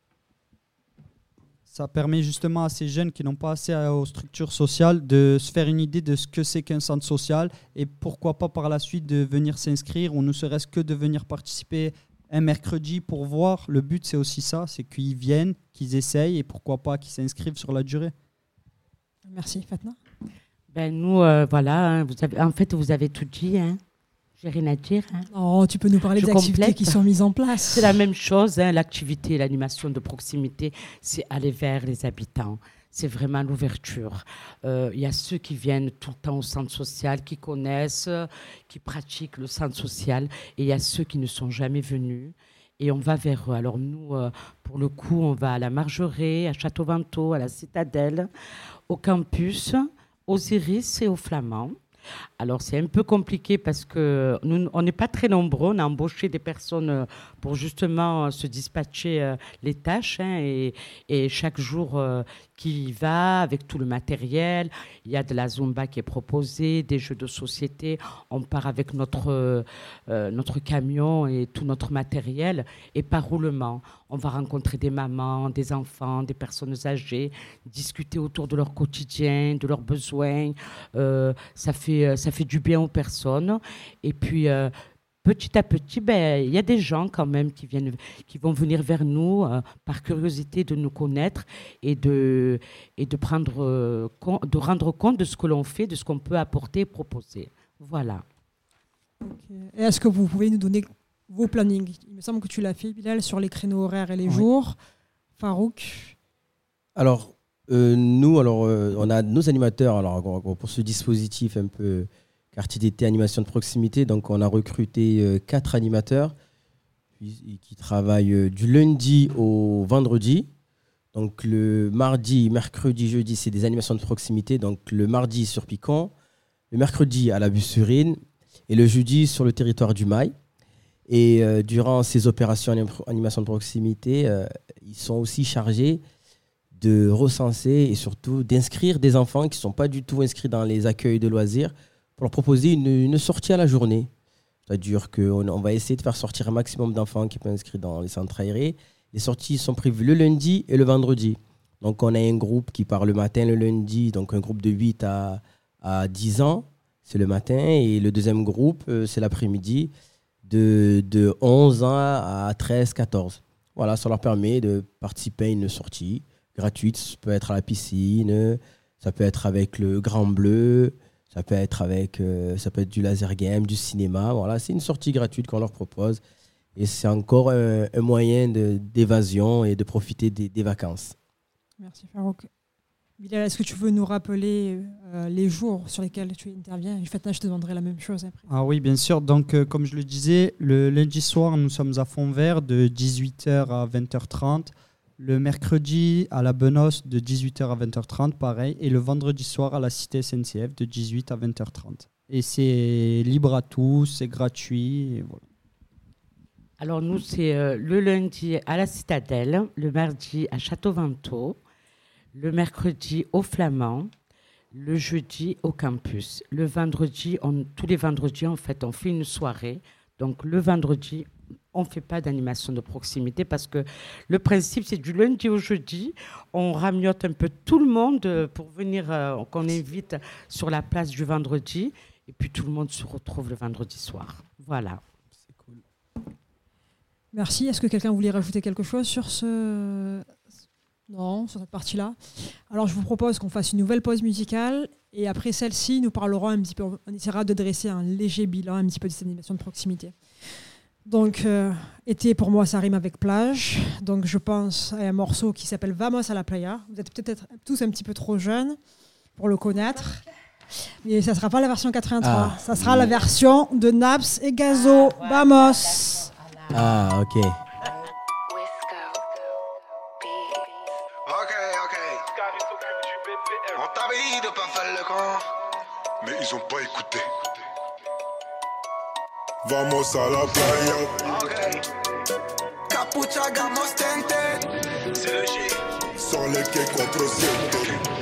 [SPEAKER 4] Ça permet justement à ces jeunes qui n'ont pas accès à- aux structures sociales de se faire une idée de ce que c'est qu'un centre social et pourquoi pas par la suite de venir s'inscrire ou ne serait-ce que de venir participer un mercredi pour voir. Le but, c'est aussi ça, c'est qu'ils viennent, qu'ils essayent et pourquoi pas qu'ils s'inscrivent sur la durée.
[SPEAKER 1] Merci, Fatma.
[SPEAKER 7] Ben, nous, euh, voilà, hein, vous avez, en fait, vous avez tout dit. Hein. J'ai rien à dire. Hein.
[SPEAKER 1] Oh, tu peux nous parler
[SPEAKER 7] Je
[SPEAKER 1] des activités
[SPEAKER 7] complète.
[SPEAKER 1] qui sont mises en place.
[SPEAKER 7] C'est la même chose, hein, l'activité, l'animation de proximité, c'est aller vers les habitants. C'est vraiment l'ouverture. Euh, Il y a ceux qui viennent tout le temps au centre social, qui connaissent, euh, qui pratiquent le centre social, et il y a ceux qui ne sont jamais venus. Et on va vers eux. Alors nous, euh, pour le coup, on va à la Margerée, à Château-Vento, à la Citadelle, au campus, aux Iris et aux Flamands. Alors, c'est un peu compliqué parce que nous, on n'est pas très nombreux. On a embauché des personnes euh, pour justement euh, se dispatcher euh, les tâches. hein, et, et chaque jour euh, qui y va, avec tout le matériel, il y a de la Zumba qui est proposée, des jeux de société. On part avec notre, euh, euh, notre camion et tout notre matériel. Et par roulement, on va rencontrer des mamans, des enfants, des personnes âgées, discuter autour de leur quotidien, de leurs besoins. Euh, ça fait, ça fait du bien aux personnes. Et puis, euh, petit à petit, ben, il y a des gens quand même qui, viennent, qui vont venir vers nous euh, par curiosité de nous connaître et de, et de, prendre, euh, com- de rendre compte de ce que l'on fait, de ce qu'on peut apporter et proposer. Voilà.
[SPEAKER 1] Ok. Et est-ce que vous pouvez nous donner vos plannings? Il me semble que tu l'as fait, Bilal, sur les créneaux horaires et les
[SPEAKER 4] Oui.
[SPEAKER 1] jours. Farouk?
[SPEAKER 3] Alors, euh, nous, alors, euh, on a nos animateurs alors, pour ce dispositif un peu quartier d'été, animation de proximité. Donc, on a recruté euh, quatre animateurs qui, qui travaillent euh, du lundi au vendredi. Donc, le mardi, mercredi, jeudi, c'est des animations de proximité. Donc, le mardi sur Piquant, le mercredi à la Bussurine et le jeudi sur le territoire du Mail. Et euh, durant ces opérations anim- animation de proximité, euh, ils sont aussi chargés de recenser et surtout d'inscrire des enfants qui ne sont pas du tout inscrits dans les accueils de loisirs pour leur proposer une, une sortie à la journée. C'est-à-dire qu'on on va essayer de faire sortir un maximum d'enfants qui sont inscrits dans les centres aérés. Les sorties sont prévues le lundi et le vendredi. Donc on a un groupe qui part le matin, le lundi, donc un groupe de huit à, à dix ans, c'est le matin. Et le deuxième groupe, euh, c'est l'après-midi, de, de onze ans à treize, quatorze. Voilà, ça leur permet de participer à une sortie gratuite. Ça peut être à la piscine, ça peut être avec le Grand Bleu, ça peut être avec euh, ça peut être du laser game, du cinéma. Voilà, c'est une sortie gratuite qu'on leur propose. Et c'est encore un, un moyen de, d'évasion et de profiter des, des vacances.
[SPEAKER 1] Merci, Farouk. Bilal, est-ce que tu veux nous rappeler euh, les jours sur lesquels tu interviens? Fatna, je te demanderai la même chose après.
[SPEAKER 4] Ah oui, bien sûr. Donc, euh, comme je le disais, le lundi soir, nous sommes à Fond-Vert de dix-huit heures à vingt heures trente. Le mercredi à la Benos de dix-huit heures à vingt heures trente, pareil. Et le vendredi soir à la Cité S N C F de dix-huit à vingt heures trente. Et c'est libre à tous, c'est gratuit. Et voilà.
[SPEAKER 7] Alors nous, c'est euh, le lundi à la Citadelle, le mardi à Château-Vento, le mercredi au Flamand, le jeudi au campus. Le vendredi, on, tous les vendredis, en fait, on fait une soirée. Donc, le vendredi, on ne fait pas d'animation de proximité parce que le principe, c'est du lundi au jeudi. On ramiote un peu tout le monde pour venir, euh, qu'on invite sur la place du vendredi. Et puis, tout le monde se retrouve le vendredi soir. Voilà.
[SPEAKER 3] C'est cool.
[SPEAKER 1] Merci. Est-ce que quelqu'un voulait rajouter quelque chose sur ce... Non, sur cette partie-là. Alors, je vous propose qu'on fasse une nouvelle pause musicale. Et après celle-ci, nous parlerons un petit peu... On essaiera de dresser un léger bilan un petit peu de cette animation de proximité. Donc, euh, été, pour moi, ça rime avec plage. Donc, je pense à un morceau qui s'appelle Vamos a la playa. Vous êtes peut-être tous un petit peu trop jeunes pour le connaître. Mais ça ne sera pas la version quatre-vingt-trois.
[SPEAKER 3] Ah.
[SPEAKER 1] Ça sera la version de Naps et Gazo. Vamos.
[SPEAKER 3] Ah, ok.
[SPEAKER 2] Ok, ok. On t'avait dit de pas faire le camp, mais ils ont pas écouté.
[SPEAKER 8] Vamos a la playa,
[SPEAKER 2] Ok. Capucha, gamos, tente. C'est le G.
[SPEAKER 8] sur les quais quatre sept.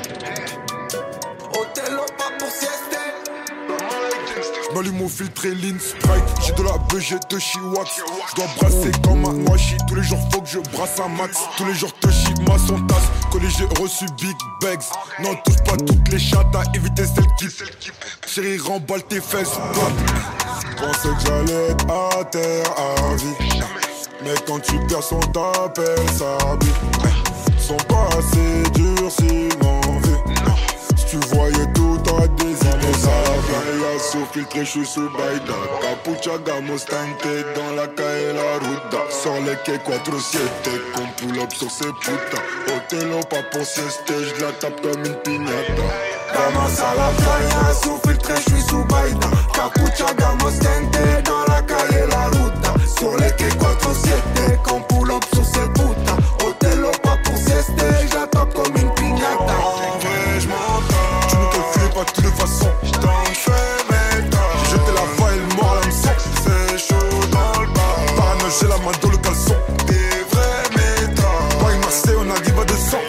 [SPEAKER 2] Hôtel au pas pour sieste.
[SPEAKER 8] J'm'allume au filtre et lean Sprite. J'ai de la B G de Chiwax. J'dois brasser comme un noachi. Tous les jours faut que je brasse un max. Tous les jours te chie ma son tasse. Collé j'ai reçu big bags. Non touche pas toutes les chattes à éviter celle qui chérie remballe tes fesses. Pensais que j'allais être à terre à vie. Mais quand tu perds son t'appelle sa vie. Sont pas assez durs si m'envie. Si tu voyais tout à des années ça playa sous filtré, je suis sous baïda. Capucha, gamos, tente dans la calle la ruta. Sur les quais quatre sept, qu'on pull up sur ces putas. Hôtel pas pour sieste, je la tape comme une piñata.
[SPEAKER 2] Vamos a la playa, sous filtré, je suis sous baïda. Capucha, gamos, tente dans la calle la ruta. Sur les quais quatre sept, qu'on pull up sur ces putas. Hôtel pas pour sieste, je la tape comme une piñata.
[SPEAKER 8] En vrai, je m'entends. Tu ne calcules pas de toutes les façons. J't'en fais mes temps. J'ai jeté la faille, le mort à l'hameçon. C'est chaud dans le bar. Parano, j'ai la main dans le caleçon. Des vrais méthodes. Paris, Marseille, on arrive à deux cents.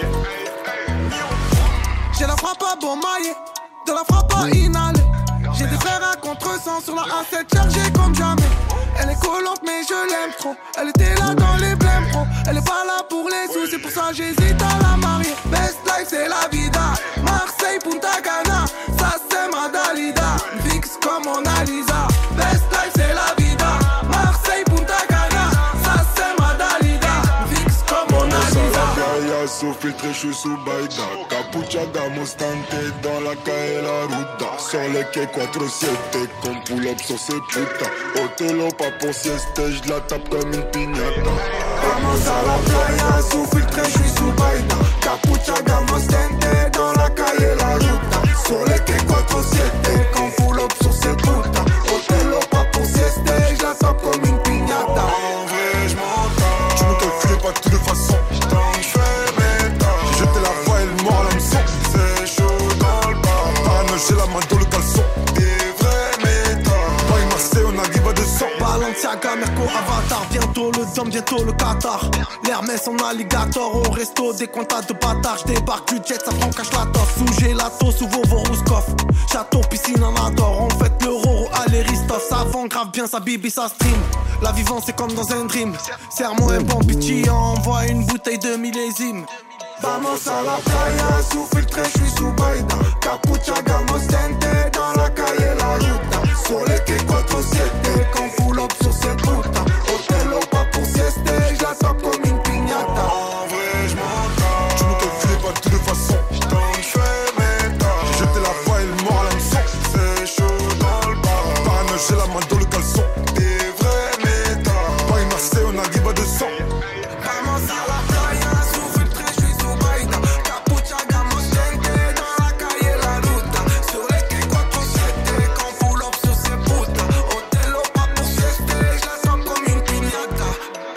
[SPEAKER 2] J'ai la frappe à bon maillet, de la frappe à inhaler. J'ai des frères à contresens sur la A sept chargée comme jamais. Elle est collante mais je l'aime trop. Elle était là dans les blèmes pro. Elle est pas là pour les sous, c'est pour ça j'hésite à la marier. Best life c'est la vida. Marseille, Punta Cana, ça sème Dalida. Fixe comme Mona Lisa. Best life c'est la vida. Marseille, Punta Cana, ça sème Dalida. Fixe comme Mona Lisa.
[SPEAKER 8] Playa sous filtré, je suis sous baïda. Capucha, gamos, tente dans la calle la ruta. Sur les quais quatre sept, qu'on pull up sur ces putas. Hôtel pas pour sieste, je la tape comme une piñata.
[SPEAKER 2] Vamos a la playa, sous filtré, je suis sous baïda. Capucha, gamos, tente dans la calle la ruta. Sur les quais quatre sept, qu'on pull up sur ces putas. Hôtel pas pour sieste, je la tape comme une piñata.
[SPEAKER 8] En vrai, je m'entends. Tu ne calcules pas de toutes les façons. J't'en fais mes temps. J'ai jeté la faille, le mort à l'hameçon. C'est chaud dans le bar. Parano, j'ai la main dans le caleçon. Des vrais méthodes. Paris, Marseille, on arrive à deux cents.
[SPEAKER 2] Balenciaga, Merco, Avatar, bientôt le Dom, bientôt le Qatar. L'Hermès en alligator, au resto, des comptas de bâtards. J'débarque du jet, ça prend cache la tosse. Sous gelato, sous Vovo Rouskov. Château, piscine en adore, on fête le Roro à l'Eristoff. Ça vend grave bien, sa bibi, ça stream. La vivance c'est comme dans un dream. Serre-moi un bon pitié, envoie une bouteille de millésime. Vamos a la playa, sous filtré, je suis sous baïda. Capucha, gamos, tente dans la calle la ruta. Sur les quais quatre sept, qu'on pull up sur ces putas. Hôtel pas pour sieste, je la tape comme une piñata.
[SPEAKER 8] En vrai, je m'entends. Tu ne calcules pas de toutes les façons. J't'en fais mes temps. J'ai jeté la faille, le mort à l'hameçon. C'est chaud dans le bar. Parano, j'ai la main dans le caleçon. Des vrais méthodes. Paris, Marseille, on arrive à deux cents.
[SPEAKER 2] Vamos a la playa, sous filtré, je suis sous baïda. Capucha, gamos, tente dans la calle la ruta. Sur les quais quatre sept, qu'on pull up sur ces putas. Hôtel pas pour sieste, je la tape comme une piñata.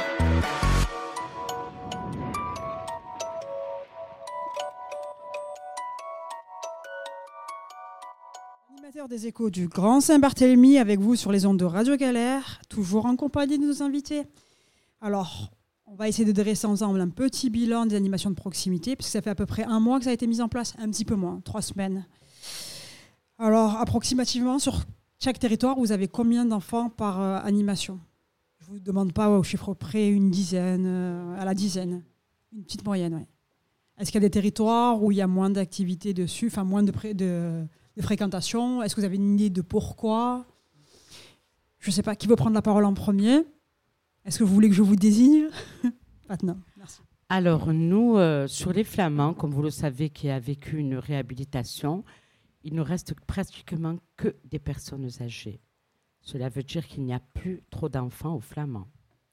[SPEAKER 1] Animateur des échos du Grand Saint-Barthélemy avec vous sur les ondes de Radio Galère, toujours en compagnie de nos invités. Alors, On va essayer de dresser ensemble un petit bilan des animations de proximité, puisque ça fait à peu près un mois que ça a été mis en place, un petit peu moins, trois semaines. Alors, approximativement, sur chaque territoire, vous avez combien d'enfants par euh, animation? Je ne vous demande pas ouais, au chiffre près, une dizaine, euh, à la dizaine. Une petite moyenne, oui. Est-ce qu'il y a des territoires où il y a moins d'activités dessus, enfin moins de, pré- de, de fréquentation? Est-ce que vous avez une idée de pourquoi? Je ne sais pas, qui veut prendre la parole en premier? Est-ce que vous voulez que je vous désigne? Maintenant, merci.
[SPEAKER 7] Alors, nous, euh, sur les Flamands, comme vous le savez, qui a vécu une réhabilitation, il ne reste pratiquement que des personnes âgées. Cela veut dire qu'il n'y a plus trop d'enfants aux Flamands.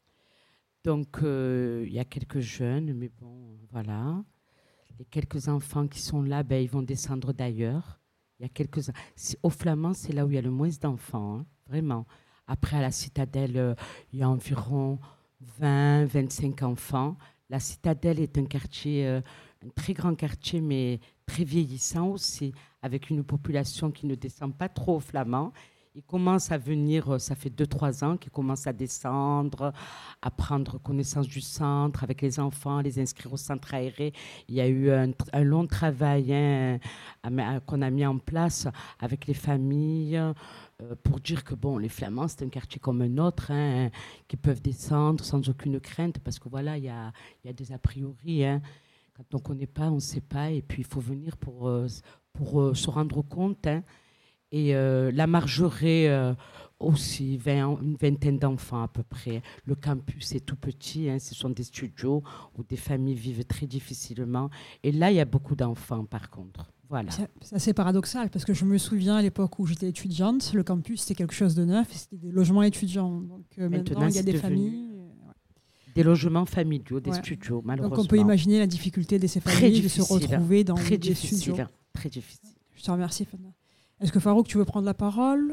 [SPEAKER 7] Donc, euh, il y a quelques jeunes, mais bon, voilà. Les quelques enfants qui sont là, ben, ils vont descendre d'ailleurs. Il y a quelques... Aux Flamands, c'est là où il y a le moins d'enfants, hein, vraiment. Après, à la Citadelle, euh, il y a environ vingt, vingt-cinq enfants. La Citadelle est un quartier, euh, un très grand quartier, mais très vieillissant aussi, avec une population qui ne descend pas trop aux Flamands. Ils commencent à venir, euh, ça fait deux trois ans qu'ils commencent à descendre, à prendre connaissance du centre avec les enfants, les inscrire au centre aéré. Il y a eu un, un long travail hein, à, qu'on a mis en place avec les familles, Euh, pour dire que bon, les Flamands, c'est un quartier comme un autre, hein, qui peuvent descendre sans aucune crainte, parce que voilà, il y a, y a des a priori. Hein. Quand on ne connaît pas, on ne sait pas, et puis il faut venir pour, euh, pour euh, se rendre compte. Hein. Et euh, la Margerée euh, aussi, vingt, une vingtaine d'enfants à peu près. Le campus est tout petit, hein, ce sont des studios où des familles vivent très difficilement. Et là, il y a beaucoup d'enfants par contre. Voilà.
[SPEAKER 1] C'est, c'est assez paradoxal parce que je me souviens à l'époque où j'étais étudiante, le campus c'était quelque chose de neuf et c'était des logements étudiants. Donc euh, maintenant, maintenant il y a des familles. Euh, ouais.
[SPEAKER 7] Des logements familiaux, des
[SPEAKER 1] ouais.
[SPEAKER 7] studios, malheureusement.
[SPEAKER 1] Donc on peut imaginer la difficulté de ces familles de se retrouver dans
[SPEAKER 7] très
[SPEAKER 1] des
[SPEAKER 7] difficile,
[SPEAKER 1] studios.
[SPEAKER 7] Très difficile.
[SPEAKER 1] Je te remercie, Fana. Est-ce que Farouk, tu veux prendre la parole?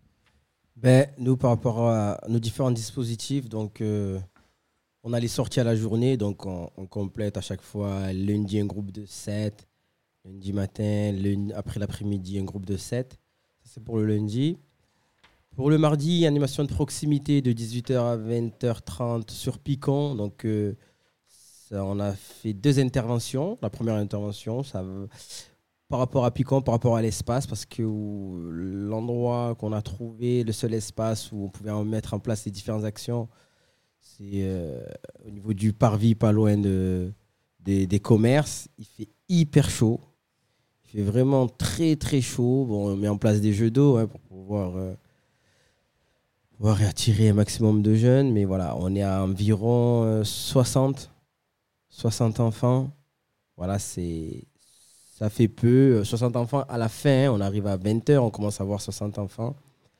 [SPEAKER 3] Ben, nous, par rapport à nos différents dispositifs, donc, euh, on a les sorties à la journée, donc on, on complète à chaque fois lundi un groupe de sept, lundi matin, lundi, après l'après-midi un groupe de sept. Ça, c'est pour le lundi. Pour le mardi, animation de proximité de dix-huit heures à vingt heures trente sur Picon. Donc, euh, ça, on a fait deux interventions. La première intervention, ça par rapport à Picon, par rapport à l'espace, parce que où, l'endroit qu'on a trouvé, le seul espace où on pouvait mettre en place les différentes actions, c'est euh, au niveau du parvis, pas loin de, des, des commerces. Il fait hyper chaud. Il fait vraiment très, très chaud. Bon, on met en place des jeux d'eau hein, pour pouvoir, euh, pouvoir attirer un maximum de jeunes. Mais voilà, on est à environ euh, soixante, soixante enfants. Voilà, c'est... Ça fait peu, soixante enfants. À la fin, on arrive à vingt heures, on commence à avoir soixante enfants.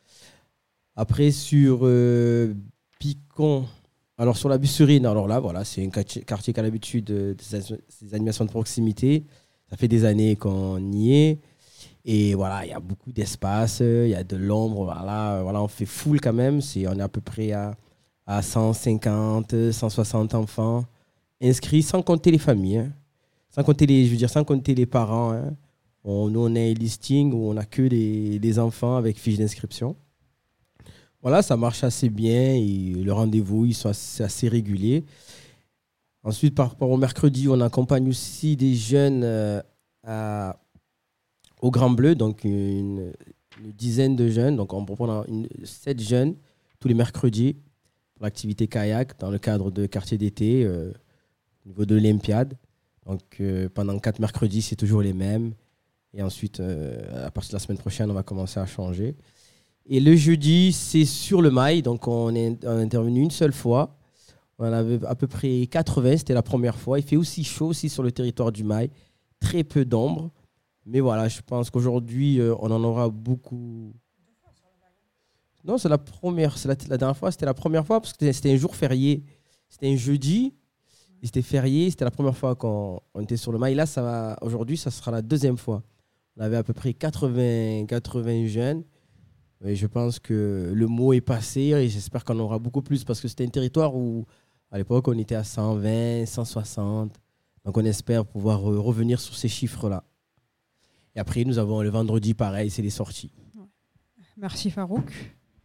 [SPEAKER 3] Après, sur euh, Picon, alors sur la Busserine, alors là, voilà, c'est un quartier, quartier qui a l'habitude de, de ces animations de proximité. Ça fait des années qu'on y est. Et voilà, il y a beaucoup d'espace, il y a de l'ombre. Voilà, voilà, on fait full quand même. C'est, on est à peu près à, à cent cinquante, cent soixante enfants inscrits, sans compter les familles. Hein. Sans compter les, je veux dire, sans compter les parents. Hein. On, nous, on a un listing où on n'a que les, les enfants avec fiche d'inscription. Voilà, ça marche assez bien. Et le rendez-vous, ils sont assez, assez réguliers. Ensuite, par rapport au mercredi, on accompagne aussi des jeunes euh, à, au Grand Bleu, donc une, une dizaine de jeunes. Donc, on propose une, sept jeunes tous les mercredis pour l'activité kayak dans le cadre de quartier d'été euh, au niveau de l'Olympiade. Donc, euh, pendant quatre mercredis, c'est toujours les mêmes. Et ensuite, euh, à partir de la semaine prochaine, on va commencer à changer. Et le jeudi, c'est sur le Mail. Donc, on est, on est intervenu une seule fois. On en avait à peu près quatre-vingts. C'était la première fois. Il fait aussi chaud aussi sur le territoire du Mail. Très peu d'ombre. Mais voilà, je pense qu'aujourd'hui, euh, on en aura beaucoup. Non, c'est la première. C'est la, la dernière fois, c'était la première fois parce que c'était un jour férié. C'était un jeudi. C'était férié, c'était la première fois qu'on on était sur le Mail. Là, ça va, aujourd'hui, ça sera la deuxième fois. On avait à peu près quatre-vingts, quatre-vingts jeunes. Et je pense que le mot est passé et j'espère qu'on en aura beaucoup plus parce que c'était un territoire où, à l'époque, on était à cent vingt, cent soixante. Donc, on espère pouvoir revenir sur ces chiffres-là. Et après, nous avons le vendredi, pareil, c'est les sorties.
[SPEAKER 1] Merci Farouk.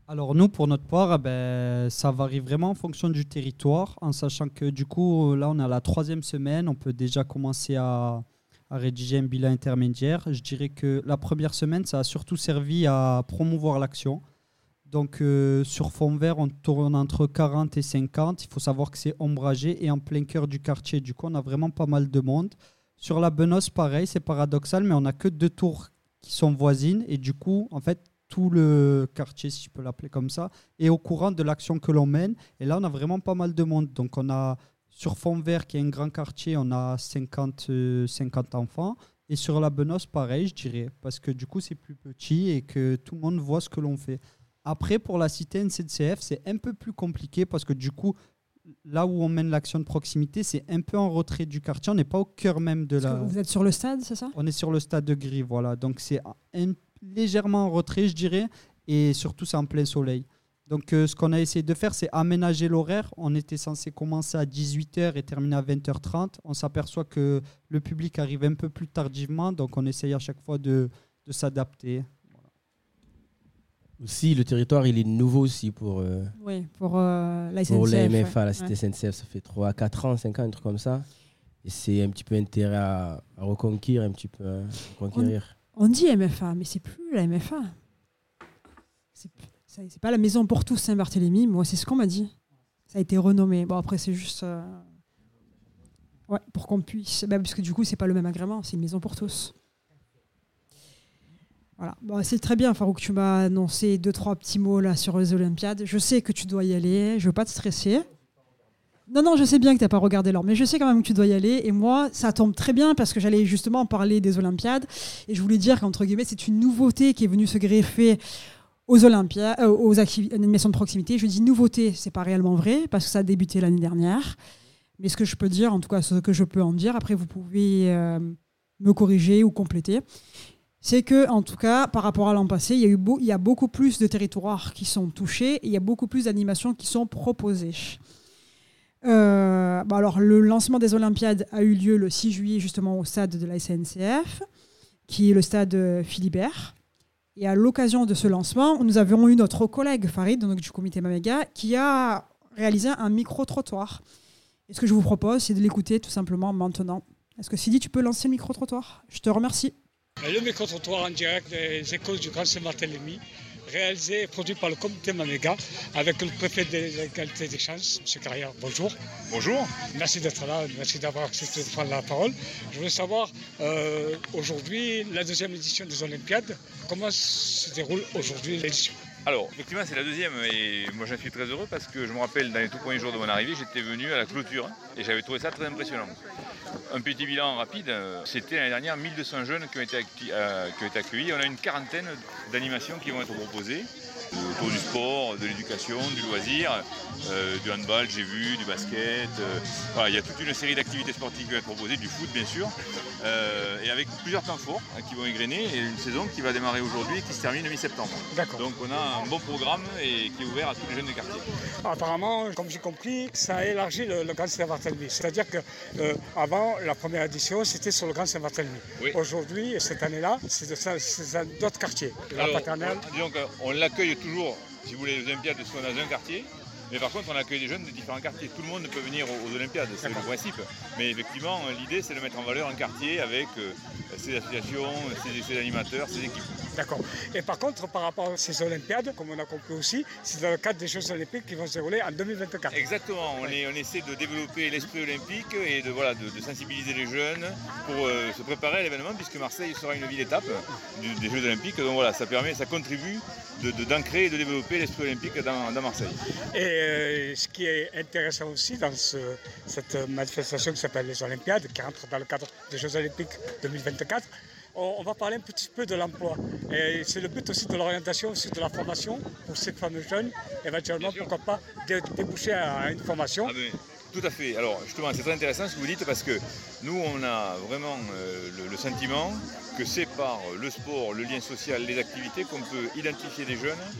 [SPEAKER 4] Alors nous, pour notre part, ben, ça varie vraiment en fonction du territoire, en sachant que du coup, là, on est à la troisième semaine, on peut déjà commencer à, à rédiger un bilan intermédiaire. Je dirais que la première semaine, ça a surtout servi à promouvoir l'action. Donc euh, sur fond vert, on tourne entre quarante et cinquante. Il faut savoir que c'est ombragé et en plein cœur du quartier. Du coup, on a vraiment pas mal de monde. Sur la Benosse, pareil, c'est paradoxal, mais on n'a que deux tours qui sont voisines. Et du coup, en fait, tout le quartier, si je peux l'appeler comme ça, est au courant de l'action que l'on mène. Et là, on a vraiment pas mal de monde. Donc, on a sur fond vert, qui est un grand quartier, on a cinquante, cinquante enfants. Et sur la Benosse, pareil, je dirais. Parce que du coup, c'est plus petit et que tout le monde voit ce que l'on fait. Après, pour la cité N C C F, c'est un peu plus compliqué parce que du coup, là où on mène l'action de proximité, c'est un peu en retrait du quartier. On n'est pas au cœur même de
[SPEAKER 1] Parce
[SPEAKER 4] la...
[SPEAKER 1] que vous êtes sur le stade, c'est ça?
[SPEAKER 4] On est sur le stade de Gris, voilà. Donc, c'est un... légèrement en retrait, je dirais. Et surtout, c'est en plein soleil. Donc, euh, ce qu'on a essayé de faire, c'est aménager l'horaire. On était censé commencer à dix-huit heures et terminer à vingt heures trente. On s'aperçoit que le public arrive un peu plus tardivement. Donc, on essaye à chaque fois de, de s'adapter.
[SPEAKER 3] Aussi, le territoire, il est nouveau aussi pour, euh,
[SPEAKER 1] Oui, pour euh, la S N C F.
[SPEAKER 3] pour la M F A,
[SPEAKER 1] ouais.
[SPEAKER 3] la cité
[SPEAKER 1] Ouais.
[SPEAKER 3] S N C F. Ça fait trois, quatre ans, cinq ans, un truc comme ça. Et c'est un petit peu intérêt à, à reconquérir, un petit peu hein, reconquérir.
[SPEAKER 1] On dit M F A, mais c'est plus la M F A. C'est, ça- c'est pas la maison pour tous Saint-Barthélemy. Moi, c'est ce qu'on m'a dit. Ça a été renommé. Bon, après, c'est juste... euh, Ouais, pour qu'on puisse... bah, parce que du coup, c'est pas le même agrément. C'est une maison pour tous. Voilà. Bon, c'est très bien, Farouk. Tu m'as annoncé deux, trois petits mots là sur les Olympiades. Je sais que tu dois y aller. Je veux pas te stresser. Non, non, je sais bien que tu n'as pas regardé l'heure, mais je sais quand même que tu dois y aller. Et moi, ça tombe très bien parce que j'allais justement parler des Olympiades. Et je voulais dire qu'entre guillemets, c'est une nouveauté qui est venue se greffer aux Olympiades, euh, aux activi- animations de proximité. Je dis nouveauté, c'est pas réellement vrai parce que ça a débuté l'année dernière. Mais ce que je peux dire, en tout cas ce que je peux en dire, après vous pouvez euh, me corriger ou compléter, c'est que en tout cas par rapport à l'an passé, il y a eu beau- il y a beaucoup plus de territoires qui sont touchés et il y a beaucoup plus d'animations qui sont proposées. Euh, bah alors, le lancement des Olympiades a eu lieu le six juillet justement au stade de la S N C F, qui est le stade Philibert. Et à l'occasion de ce lancement, nous avons eu notre collègue Farid, donc du comité Mamega, qui a réalisé un micro-trottoir. Et ce que je vous propose, c'est de l'écouter tout simplement maintenant. Est-ce que Sidi, tu peux lancer le micro-trottoir? Je te remercie.
[SPEAKER 9] Le micro-trottoir en direct des écoles du Grand Saint-Barthélemy, réalisé et produit par le comité Mamega, avec le préfet de l'égalité des chances, M. Carrière. Bonjour.
[SPEAKER 10] Bonjour.
[SPEAKER 9] Merci d'être là, merci d'avoir accepté de prendre la parole. Je voulais savoir, euh, aujourd'hui, la deuxième édition des Olympiades, comment se déroule aujourd'hui l'édition?
[SPEAKER 10] Alors, effectivement, c'est la deuxième et moi j'en suis très heureux parce que je me rappelle, dans les tout premiers jours de mon arrivée, j'étais venu à la clôture et j'avais trouvé ça très impressionnant. Un petit bilan rapide, c'était l'année dernière mille deux cents jeunes qui ont été, acti- euh, qui ont été accueillis. On a une quarantaine d'animations qui vont être proposées autour du sport, de l'éducation, du loisir, euh, du handball, j'ai vu, du basket. Euh, voilà, il y a toute une série d'activités sportives qui vont être proposées, du foot bien sûr, euh, et avec plusieurs temps forts hein, qui vont égrener et une saison qui va démarrer aujourd'hui et qui se termine le mi-septembre.
[SPEAKER 9] D'accord.
[SPEAKER 10] Donc on a un bon programme et qui est ouvert à tous les jeunes du quartier.
[SPEAKER 9] Apparemment, comme j'ai compris, ça a élargi le, le Grand Saint-Barthélemy. C'est-à-dire qu'avant, la première édition, c'était sur le Grand Saint-Barthélemy.
[SPEAKER 10] Oui.
[SPEAKER 9] Aujourd'hui, cette année-là, c'est de ça- c'est dans d'autres quartiers. La
[SPEAKER 10] Alors,
[SPEAKER 9] paternelle.
[SPEAKER 10] on- disons qu'on l'accueille toujours, si vous voulez, les Olympiades sont dans un quartier. Mais par contre, on accueille des jeunes de différents quartiers. Tout le monde ne peut venir aux, aux Olympiades, c'est le principe. Mais effectivement, l'idée, c'est de mettre en valeur un quartier avec euh, ses associations, ses, ses animateurs, ses équipes.
[SPEAKER 9] D'accord. Et par contre, par rapport à ces Olympiades, comme on a compris aussi, c'est dans le cadre des Jeux Olympiques qui vont se dérouler en deux mille vingt-quatre.
[SPEAKER 10] Exactement. On, est- on essaie de développer l'esprit olympique et de, voilà, de, de sensibiliser les jeunes pour euh, se préparer à l'événement, puisque Marseille sera une ville étape du- des Jeux Olympiques. Donc voilà, ça permet, ça contribue de, de- d'ancrer et de développer l'esprit olympique dans, dans Marseille.
[SPEAKER 9] Et euh, ce qui est intéressant aussi dans ce- cette manifestation qui s'appelle les Olympiades, qui rentre dans le cadre des Jeux Olympiques deux mille vingt-quatre, on, on va parler un petit peu de l'emploi. Et c'est le but aussi de l'orientation, aussi de la formation pour ces fameux jeunes, éventuellement, pourquoi pas dé- déboucher à une formation.
[SPEAKER 10] Ah ben, tout à fait. Alors justement, c'est très intéressant ce que vous dites parce que nous, on a vraiment euh, le, le sentiment que c'est par le sport, le lien social, les activités qu'on peut identifier des jeunes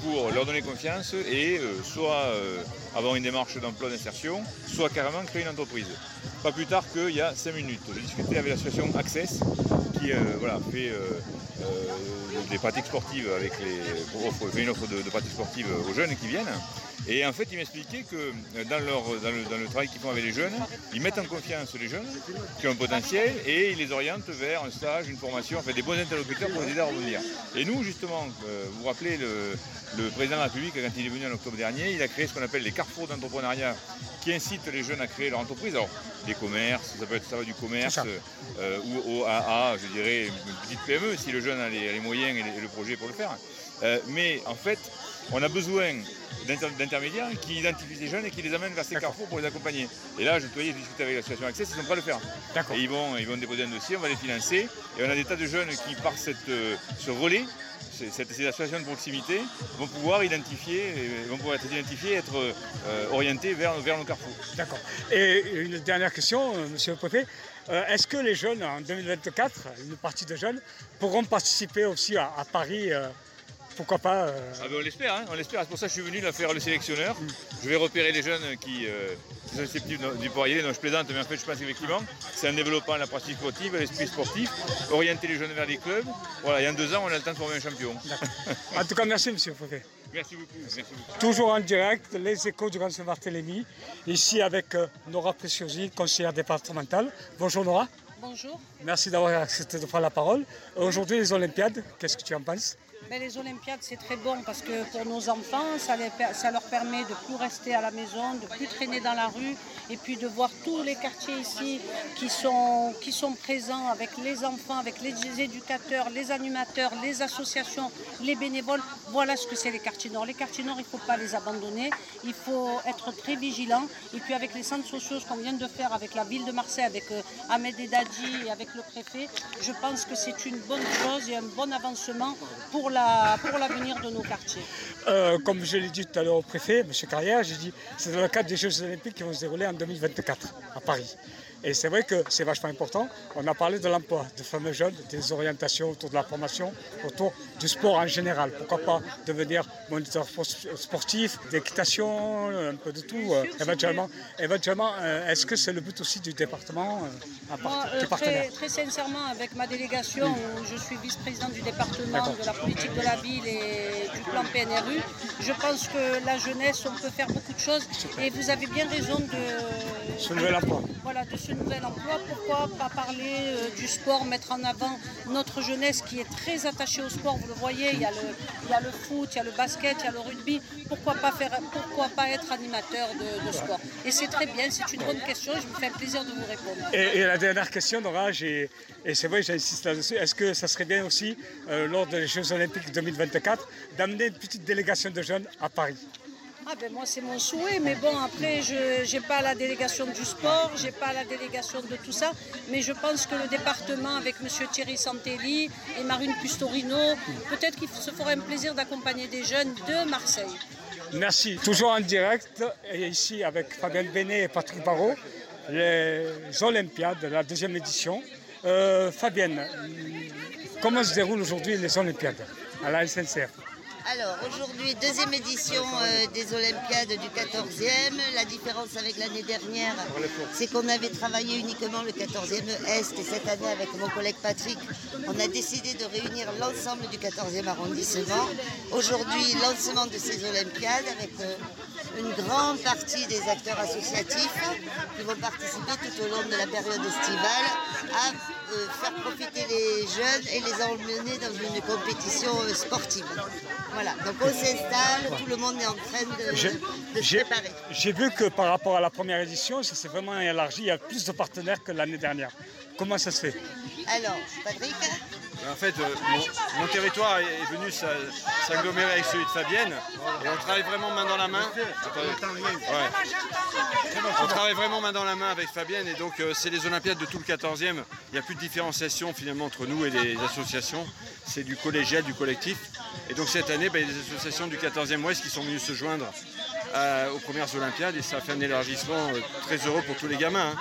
[SPEAKER 10] pour leur donner confiance et euh, soit euh, avoir une démarche d'emploi d'insertion, soit carrément créer une entreprise. Pas plus tard qu'il y a cinq minutes. J'ai discuté avec l'association Access qui euh, voilà, fait euh, euh, des pratiques sportives avec les, offre, fait une offre de, de pratiques sportives aux jeunes qui viennent. Et en fait, ils m'expliquaient que dans, leur, dans, le, dans le travail qu'ils font avec les jeunes, ils mettent en confiance les jeunes qui ont un potentiel et ils les orientent vers un stage, une formation, enfin des bons interlocuteurs pour les aider à revenir. Et nous, justement, euh, vous vous rappelez, le, le président de la République, quand il est venu en octobre dernier, il a créé ce qu'on appelle les carrefours d'entrepreneuriat qui incitent les jeunes à créer leur entreprise. Alors, des commerces, ça peut être ça va du commerce euh, ou au A A, je dirais, une petite P M E si le jeune a les, a les moyens et, les, et le projet pour le faire. Euh, mais en fait, on a besoin d'intermédiaires qui identifient ces jeunes et qui les amènent vers ces carrefours pour les accompagner. Et là, je dois discuter avec l'association Access, ils sont prêts à le faire. Et ils vont, ils vont déposer un dossier, on va les financer. Et on a des tas de jeunes qui, par cette, euh, ce relais, cette, ces associations de proximité, vont pouvoir identifier, vont pouvoir être identifiés et être euh, orientés vers, vers nos carrefours.
[SPEAKER 9] D'accord. Et une dernière question, euh, monsieur le préfet. Euh, Est-ce que les jeunes, en deux mille vingt-quatre, une partie de jeunes, pourront participer aussi à, à Paris euh, Pourquoi pas euh...
[SPEAKER 10] ah ben on l'espère, hein, on l'espère. C'est pour ça que je suis venu là faire le sélectionneur. Mm. Je vais repérer les jeunes qui, euh, qui sont susceptibles du pouvoir y aller. Donc je plaisante, mais en fait je pense qu'effectivement, c'est en développant la pratique sportive, l'esprit sportif, orienter les jeunes vers les clubs. Voilà, il y a deux ans, on a le temps de former un champion.
[SPEAKER 9] En tout cas, merci monsieur le préfet.
[SPEAKER 10] Merci beaucoup, merci beaucoup.
[SPEAKER 9] Toujours en direct, les échos du Grand Saint-Barthélemy, ici avec euh, Nora Preciosi, conseillère départementale. Bonjour Nora.
[SPEAKER 11] Bonjour.
[SPEAKER 9] Merci d'avoir accepté de prendre la parole. Aujourd'hui, les Olympiades, qu'est-ce que tu en penses ?
[SPEAKER 11] Ben, les Olympiades, c'est très bon parce que pour nos enfants, ça, les, ça leur permet de plus rester à la maison, de plus traîner dans la rue et puis de voir tous les quartiers ici qui sont, qui sont présents avec les enfants, avec les éducateurs, les animateurs, les associations, les bénévoles. Voilà ce que c'est les quartiers nord. Les quartiers nord, il ne faut pas les abandonner, il faut être très vigilant. Et puis avec les centres sociaux, ce qu'on vient de faire avec la ville de Marseille, avec euh, Ahmed Edadji et avec le préfet, je pense que c'est une bonne chose et un bon avancement pour La, pour l'avenir de nos quartiers.
[SPEAKER 9] Euh, comme je l'ai dit tout à l'heure au préfet, M. Carrière, j'ai dit c'est dans le cadre des Jeux Olympiques qui vont se dérouler en deux mille vingt-quatre à Paris. Et c'est vrai que c'est vachement important. On a parlé de l'emploi, de fameux jeunes, des orientations autour de la formation, autour du sport en général. Pourquoi pas devenir moniteur sportif, d'équitation, un peu de tout. Euh, éventuellement, éventuellement euh, est-ce que c'est le but aussi du département euh,
[SPEAKER 11] Moi, euh, très, très sincèrement, avec ma délégation, oui. où je suis vice-présidente du département, de la politique de la ville et du plan P N R U, je pense que la jeunesse, on peut faire beaucoup de choses. Et vous avez bien raison de...
[SPEAKER 9] Ce nouvel emploi.
[SPEAKER 11] Voilà, de ce nouvel emploi. Pourquoi pas parler euh, du sport, mettre en avant notre jeunesse qui est très attachée au sport. Vous le voyez, il y a le, il y a le foot, il y a le basket, il y a le rugby. Pourquoi pas, faire, pourquoi pas être animateur de, de sport? Et c'est très bien, c'est une bonne question. Je me fais un plaisir de vous répondre.
[SPEAKER 9] Et, et la dernière question, Nora, et c'est vrai, j'insiste là-dessus. Est-ce que ça serait bien aussi, euh, lors des Jeux Olympiques deux mille vingt-quatre, d'amener une petite délégation de jeunes à Paris?
[SPEAKER 11] Ah ben moi c'est mon souhait, mais bon après je n'ai pas la délégation du sport, j'ai pas la délégation de tout ça, mais je pense que le département avec M. Thierry Santelli et Marine Pustorino, peut-être qu'il se ferait un plaisir d'accompagner des jeunes de Marseille.
[SPEAKER 9] Merci. Toujours en direct, et ici avec Fabienne Benet et Patrick Barrault, les Olympiades, la deuxième édition. Euh, Fabienne, comment se déroulent aujourd'hui les Olympiades à la S N C F?
[SPEAKER 12] Alors aujourd'hui, deuxième édition euh, des Olympiades du quatorzième. La différence avec l'année dernière, c'est qu'on avait travaillé uniquement le quatorzième Est et cette année avec mon collègue Patrick, on a décidé de réunir l'ensemble du quatorzième arrondissement. Aujourd'hui, lancement de ces Olympiades avec euh, une grande partie des acteurs associatifs qui vont participer tout au long de la période estivale à euh, faire profiter les jeunes et les emmener dans une compétition euh, sportive. Voilà, donc on s'installe, tout le monde est en train de, de se préparer.
[SPEAKER 9] J'ai vu que par rapport à la première édition, ça s'est vraiment élargi, il y a plus de partenaires que l'année dernière. Comment ça se fait?
[SPEAKER 12] Alors, Patrick?
[SPEAKER 13] En fait, euh, mon, mon territoire est venu s'agglomérer avec celui de Fabienne et on travaille vraiment main dans la main. Ouais. On travaille vraiment main dans la main avec Fabienne et donc euh, c'est les Olympiades de tout le quatorzième. Il n'y a plus de différenciation finalement entre nous et les associations. C'est du collégial, du collectif. Et donc cette année, bah, il y a des associations du quatorzième Ouest qui sont venues se joindre euh, aux premières Olympiades et ça a fait un élargissement euh, très heureux pour tous les gamins. Hein.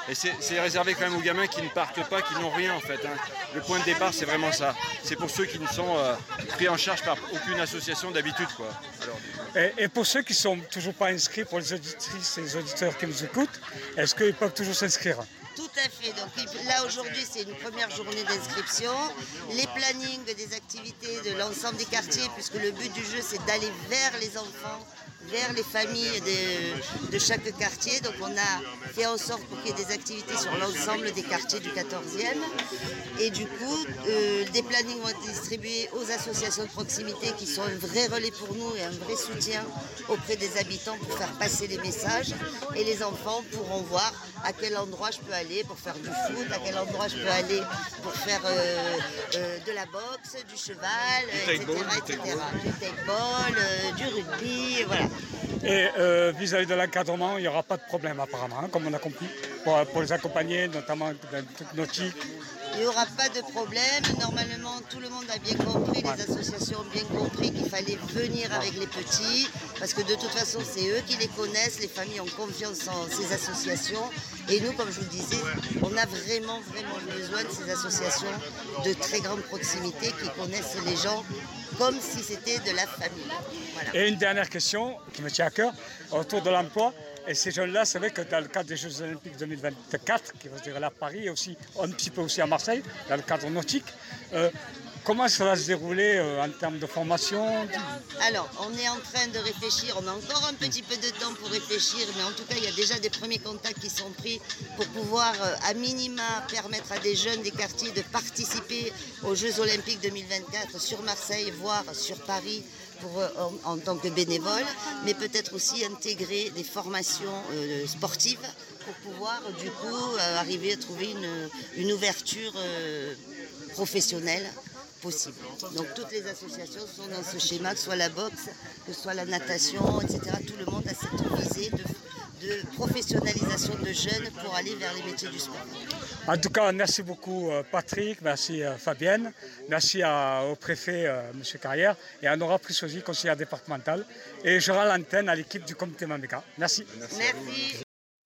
[SPEAKER 13] Et c'est, c'est réservé quand même aux gamins qui ne partent pas, qui n'ont rien en fait. Hein. Le point de départ, c'est vraiment ça. C'est pour ceux qui ne sont euh, pris en charge par aucune association d'habitude, quoi. Alors,
[SPEAKER 9] et, et pour ceux qui ne sont toujours pas inscrits, pour les auditrices et les auditeurs qui nous écoutent, est-ce qu'ils peuvent toujours s'inscrire ?
[SPEAKER 12] Tout à fait. Donc là aujourd'hui c'est une première journée d'inscription. Les plannings des activités de l'ensemble des quartiers, puisque le but du jeu c'est d'aller vers les enfants, vers les familles de, de chaque quartier. Donc on a fait en sorte pour qu'il y ait des activités sur l'ensemble des quartiers du quatorzième. Et du coup, euh, des plannings vont être distribués aux associations de proximité qui sont un vrai relais pour nous et un vrai soutien auprès des habitants pour faire passer les messages. Et les enfants pourront voir à quel endroit je peux aller pour faire du foot, à quel endroit je peux aller pour faire euh, euh, de la boxe, du cheval,
[SPEAKER 13] du
[SPEAKER 12] et cetera, et cetera. Du take-ball, euh, du rugby, voilà.
[SPEAKER 9] Et euh, vis-à-vis de l'encadrement, il n'y aura pas de problème apparemment, hein, comme on a compris, pour, pour les accompagner, notamment d'un truc nautique.
[SPEAKER 12] Il n'y aura pas de problème. Normalement, tout le monde a bien compris, les associations ont bien compris qu'il fallait venir avec les petits, parce que de toute façon, c'est eux qui les connaissent, les familles ont confiance en ces associations. Et nous, comme je vous le disais, on a vraiment, vraiment besoin de ces associations de très grande proximité qui connaissent les gens comme si c'était de la famille. Voilà.
[SPEAKER 9] Et une dernière question qui me tient à cœur, autour de l'emploi. Et ces jeunes-là, c'est vrai que dans le cadre des Jeux Olympiques deux mille vingt-quatre, qui vont se dérouler à Paris et aussi un petit peu aussi à Marseille, dans le cadre nautique, euh, comment ça va se dérouler euh, en termes de formation ?
[SPEAKER 12] Alors, on est en train de réfléchir, on a encore un petit peu de temps pour réfléchir, mais en tout cas, il y a déjà des premiers contacts qui sont pris pour pouvoir, euh, à minima, permettre à des jeunes des quartiers de participer aux Jeux Olympiques deux mille vingt-quatre sur Marseille, voire sur Paris, pour, en, en tant que bénévole, mais peut-être aussi intégrer des formations euh, sportives pour pouvoir du coup euh, arriver à trouver une, une ouverture euh, professionnelle possible. Donc toutes les associations sont dans ce schéma, que ce soit la boxe, que ce soit la natation, et cetera. Tout le monde a cette visée de, de professionnalisation de jeunes pour aller vers les métiers du sport.
[SPEAKER 9] En tout cas, merci beaucoup Patrick, merci Fabienne, merci à, au préfet euh, M. Carrière et à Nora Prissosi, conseillère départementale. Et je rends l'antenne à l'équipe du comité Mameka. Merci.
[SPEAKER 12] Merci. merci.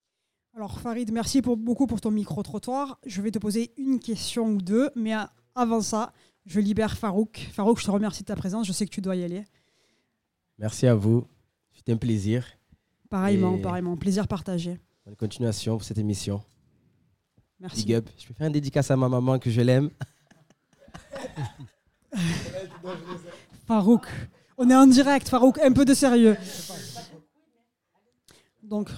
[SPEAKER 1] Alors Farid, merci pour, beaucoup pour ton micro-trottoir. Je vais te poser une question ou deux, mais avant ça, je libère Farouk. Farouk, je te remercie de ta présence, je sais que tu dois y aller.
[SPEAKER 3] Merci à vous, c'était un plaisir.
[SPEAKER 1] Pareillement,
[SPEAKER 3] et
[SPEAKER 1] pareillement, plaisir partagé.
[SPEAKER 3] Bonne continuation pour cette émission.
[SPEAKER 1] Merci.
[SPEAKER 3] Big up. Je peux faire une dédicace à ma maman que je l'aime.
[SPEAKER 1] Farouk, on est en direct, Farouk, un peu de sérieux. Donc,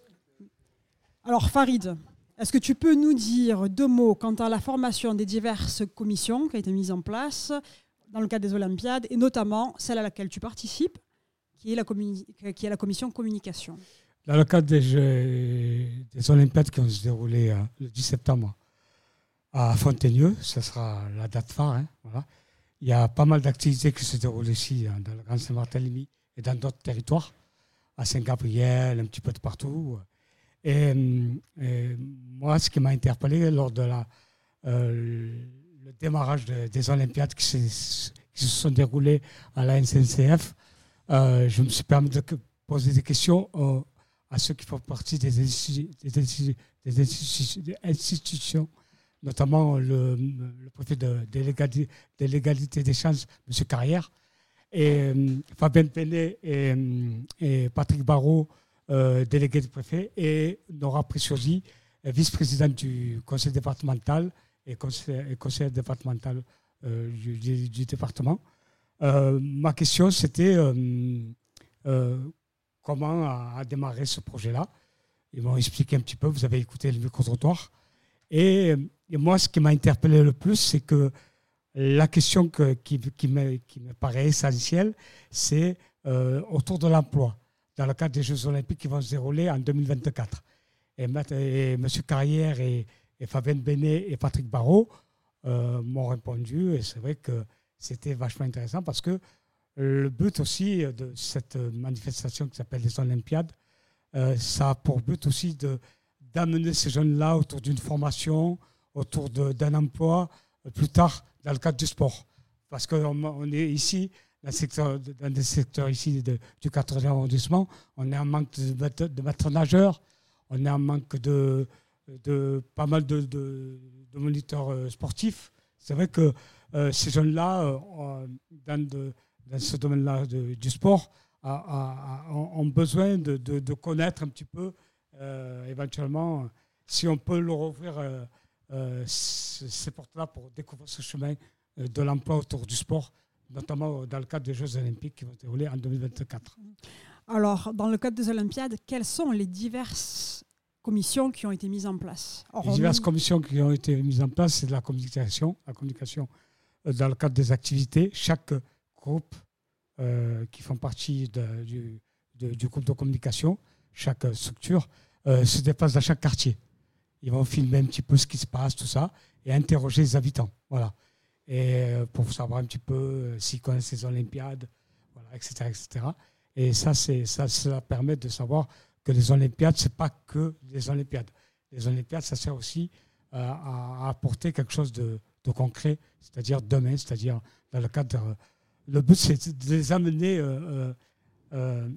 [SPEAKER 1] alors Farid, est-ce que tu peux nous dire deux mots quant à la formation des diverses commissions qui a été mise en place dans le cadre des Olympiades, et notamment celle à laquelle tu participes, qui est la, communi- qui est la commission communication?
[SPEAKER 6] Dans le cadre des, Jeux, des Olympiades qui vont se dérouler euh, le dix septembre à Fontainebleau, ce sera la date phare. Hein, voilà. Il y a pas mal d'activités qui se déroulent ici, hein, dans le Grand Saint-Barthélemy et dans d'autres territoires, à Saint-Gabriel, un petit peu de partout. Et, et moi, ce qui m'a interpellé lors de la, euh, le démarrage de, des Olympiades qui se, qui se sont déroulées à la N C C F, euh, je me suis permis de poser des questions euh, à ceux qui font partie des, institu- des, institu- des, institu- des institutions, notamment le, le préfet de, de, l'égalité, de l'égalité des chances, M. Carrière, et euh, Fabien Penet et, et Patrick Barrault, euh, délégué du préfet, et Nora Prissosi, vice-présidente du conseil départemental et conseil, et conseil départemental euh, du, du, du département. Euh, ma question, c'était euh, euh, comment a, a démarré ce projet-là. Ils m'ont expliqué un petit peu, vous avez écouté le micro-trottoir. Et, et moi, ce qui m'a interpellé le plus, c'est que la question que, qui, qui, me, qui me paraît essentielle, c'est euh, autour de l'emploi, dans le cadre des Jeux Olympiques qui vont se dérouler en deux mille vingt-quatre. Et, et M. Carrière et, et Fabienne Benet et Patrick Barrault euh, m'ont répondu, et c'est vrai que c'était vachement intéressant parce que le but aussi de cette manifestation qui s'appelle les Olympiades, euh, ça a pour but aussi de, d'amener ces jeunes-là autour d'une formation, autour de, d'un emploi, euh, plus tard dans le cadre du sport. Parce qu'on on est ici, dans, le secteur, dans des secteurs ici de, du quatorzième arrondissement, on est en manque de, de maîtres nageurs, on est en manque de,
[SPEAKER 14] de pas mal de, de, de moniteurs euh, sportifs. C'est vrai que euh, ces jeunes-là, euh, dans, de, dans ce domaine-là de, du sport, a, a, a, ont besoin de, de, de connaître un petit peu, euh, éventuellement, si on peut leur ouvrir euh, euh, ces portes-là pour découvrir ce chemin euh, de l'emploi autour du sport, notamment dans le cadre des Jeux Olympiques qui vont se dérouler en deux mille vingt-quatre.
[SPEAKER 1] Alors, dans le cadre des Olympiades, quelles sont les diverses commissions qui ont été mises en place?
[SPEAKER 14] Les diverses commissions qui ont été mises en place, c'est de la communication, la communication euh, dans le cadre des activités. Chaque groupe euh, qui font partie de, du, de, du groupe de communication, chaque structure, euh, se déplace dans chaque quartier. Ils vont filmer un petit peu ce qui se passe, tout ça, et interroger les habitants. Voilà. Et euh, pour savoir un petit peu euh, s'ils connaissent les Olympiades, voilà, et cetera, et cetera. Et ça, c'est, ça, ça permet de savoir que les Olympiades, ce n'est pas que les Olympiades. Les Olympiades, ça sert aussi euh, à, à apporter quelque chose de, de concret, c'est-à-dire demain, c'est-à-dire dans le cadre... Euh, le but, c'est de les amener... Euh, euh,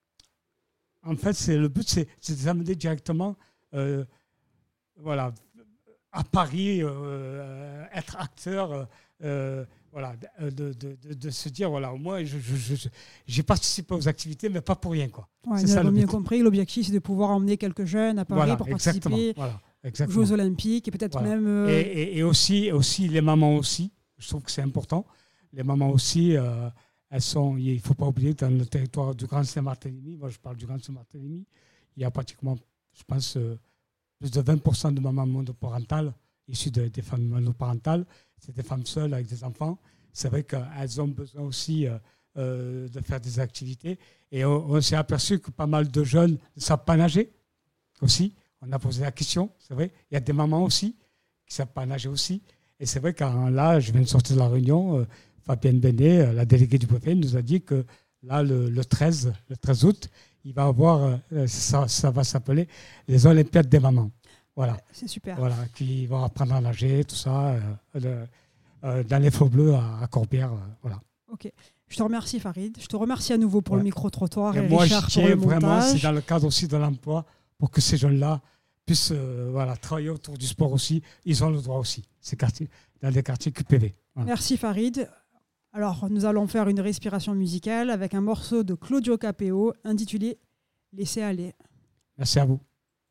[SPEAKER 14] en fait, c'est, le but, c'est, c'est de les amener directement euh, voilà, à Paris, euh, être acteur... Euh, voilà, de, de, de, de se dire, voilà, moi, je, je, je, j'ai participé aux activités, mais pas pour rien, quoi.
[SPEAKER 1] Ouais,
[SPEAKER 14] c'est
[SPEAKER 1] nous
[SPEAKER 14] ça
[SPEAKER 1] avons
[SPEAKER 14] le
[SPEAKER 1] bien
[SPEAKER 14] but.
[SPEAKER 1] compris, l'objectif, c'est de pouvoir emmener quelques jeunes à Paris
[SPEAKER 14] Voilà,
[SPEAKER 1] pour
[SPEAKER 14] exactement,
[SPEAKER 1] participer
[SPEAKER 14] voilà,
[SPEAKER 1] aux
[SPEAKER 14] exactement.
[SPEAKER 1] Jeux Olympiques et peut-être
[SPEAKER 14] Voilà.
[SPEAKER 1] même... Euh...
[SPEAKER 14] Et, et, et aussi, aussi, les mamans aussi, je trouve que c'est important. Les mamans aussi, euh, elles sont, il ne faut pas oublier que dans le territoire du Grand Saint-Barthélemy, moi je parle du Grand Saint-Barthélemy, il y a pratiquement, je pense, euh, plus de vingt pour cent de mamans monoparentales, issues de, des femmes monoparentales. C'est des femmes seules avec des enfants. C'est vrai qu'elles ont besoin aussi euh, euh, de faire des activités. Et on, on s'est aperçu que pas mal de jeunes ne savent pas nager aussi. On a posé la question, c'est vrai. Il y a des mamans aussi qui ne savent pas nager aussi. Et c'est vrai que là, je viens de sortir de la réunion, euh, Fabienne Benet, euh, la déléguée du préfet, nous a dit que là, le, le, treize, le treize août, il va avoir, euh, ça, ça va s'appeler les Olympiades des mamans. Voilà.
[SPEAKER 1] C'est super.
[SPEAKER 14] Voilà, qui vont apprendre à nager, tout ça. Euh, le, Euh, dans les Faux Bleus à, à Corbière. Euh, voilà.
[SPEAKER 1] Ok. Je te remercie, Farid. Je te remercie à nouveau pour
[SPEAKER 14] ouais.
[SPEAKER 1] le micro-trottoir et,
[SPEAKER 14] et moi,
[SPEAKER 1] Richard
[SPEAKER 14] je tiens
[SPEAKER 1] pour le
[SPEAKER 14] vraiment,
[SPEAKER 1] montage.
[SPEAKER 14] c'est dans le cadre aussi de l'emploi, pour que ces jeunes-là puissent euh, voilà, travailler autour du sport aussi. Ils ont le droit aussi, ces quartiers, dans les quartiers Q P V. Voilà.
[SPEAKER 1] Merci, Farid. Alors, nous allons faire une respiration musicale avec un morceau de Claudio Capéo intitulé « Laissez aller ».
[SPEAKER 14] Merci à vous.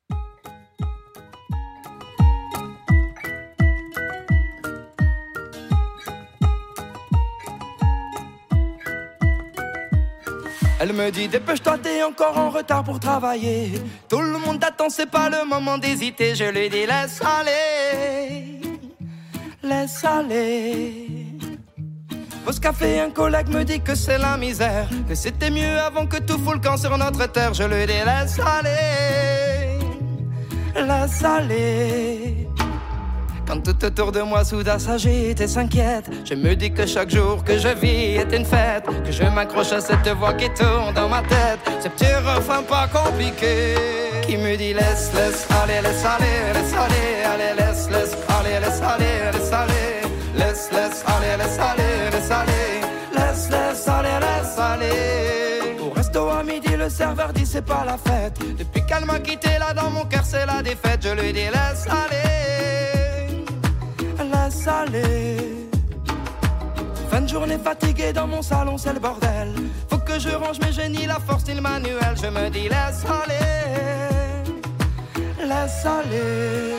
[SPEAKER 15] Elle me dit dépêche-toi, t'es encore en retard pour travailler. Tout le monde t'attend, c'est pas le moment d'hésiter. Je lui dis laisse aller, laisse aller. Pause café, un collègue me dit que c'est la misère, que c'était mieux avant que tout fout le camp sur notre terre. Je lui dis laisse aller, laisse aller. Quand tout autour de moi soudain s'agite et s'inquiète, je me dis que chaque jour que je vis est une fête, que je m'accroche à cette voix qui tourne dans ma tête, ce petit refrain pas compliqué qui me dit laisse, laisse aller, laisse aller, laisse aller, allez, laisse, laisse aller, laisse aller, laisse aller, laisse, laisse aller, laisse aller, laisse aller, laisse, laisse aller, laisse aller. Au resto à midi, le serveur dit c'est pas la fête. Depuis qu'elle m'a quitté, là dans mon cœur c'est la défaite. Je lui dis laisse aller, laisse aller. Fin de journée fatiguée dans mon salon, c'est le bordel. Faut que je range mes génies, la force ni le manuel. Je me dis laisse aller, laisse aller.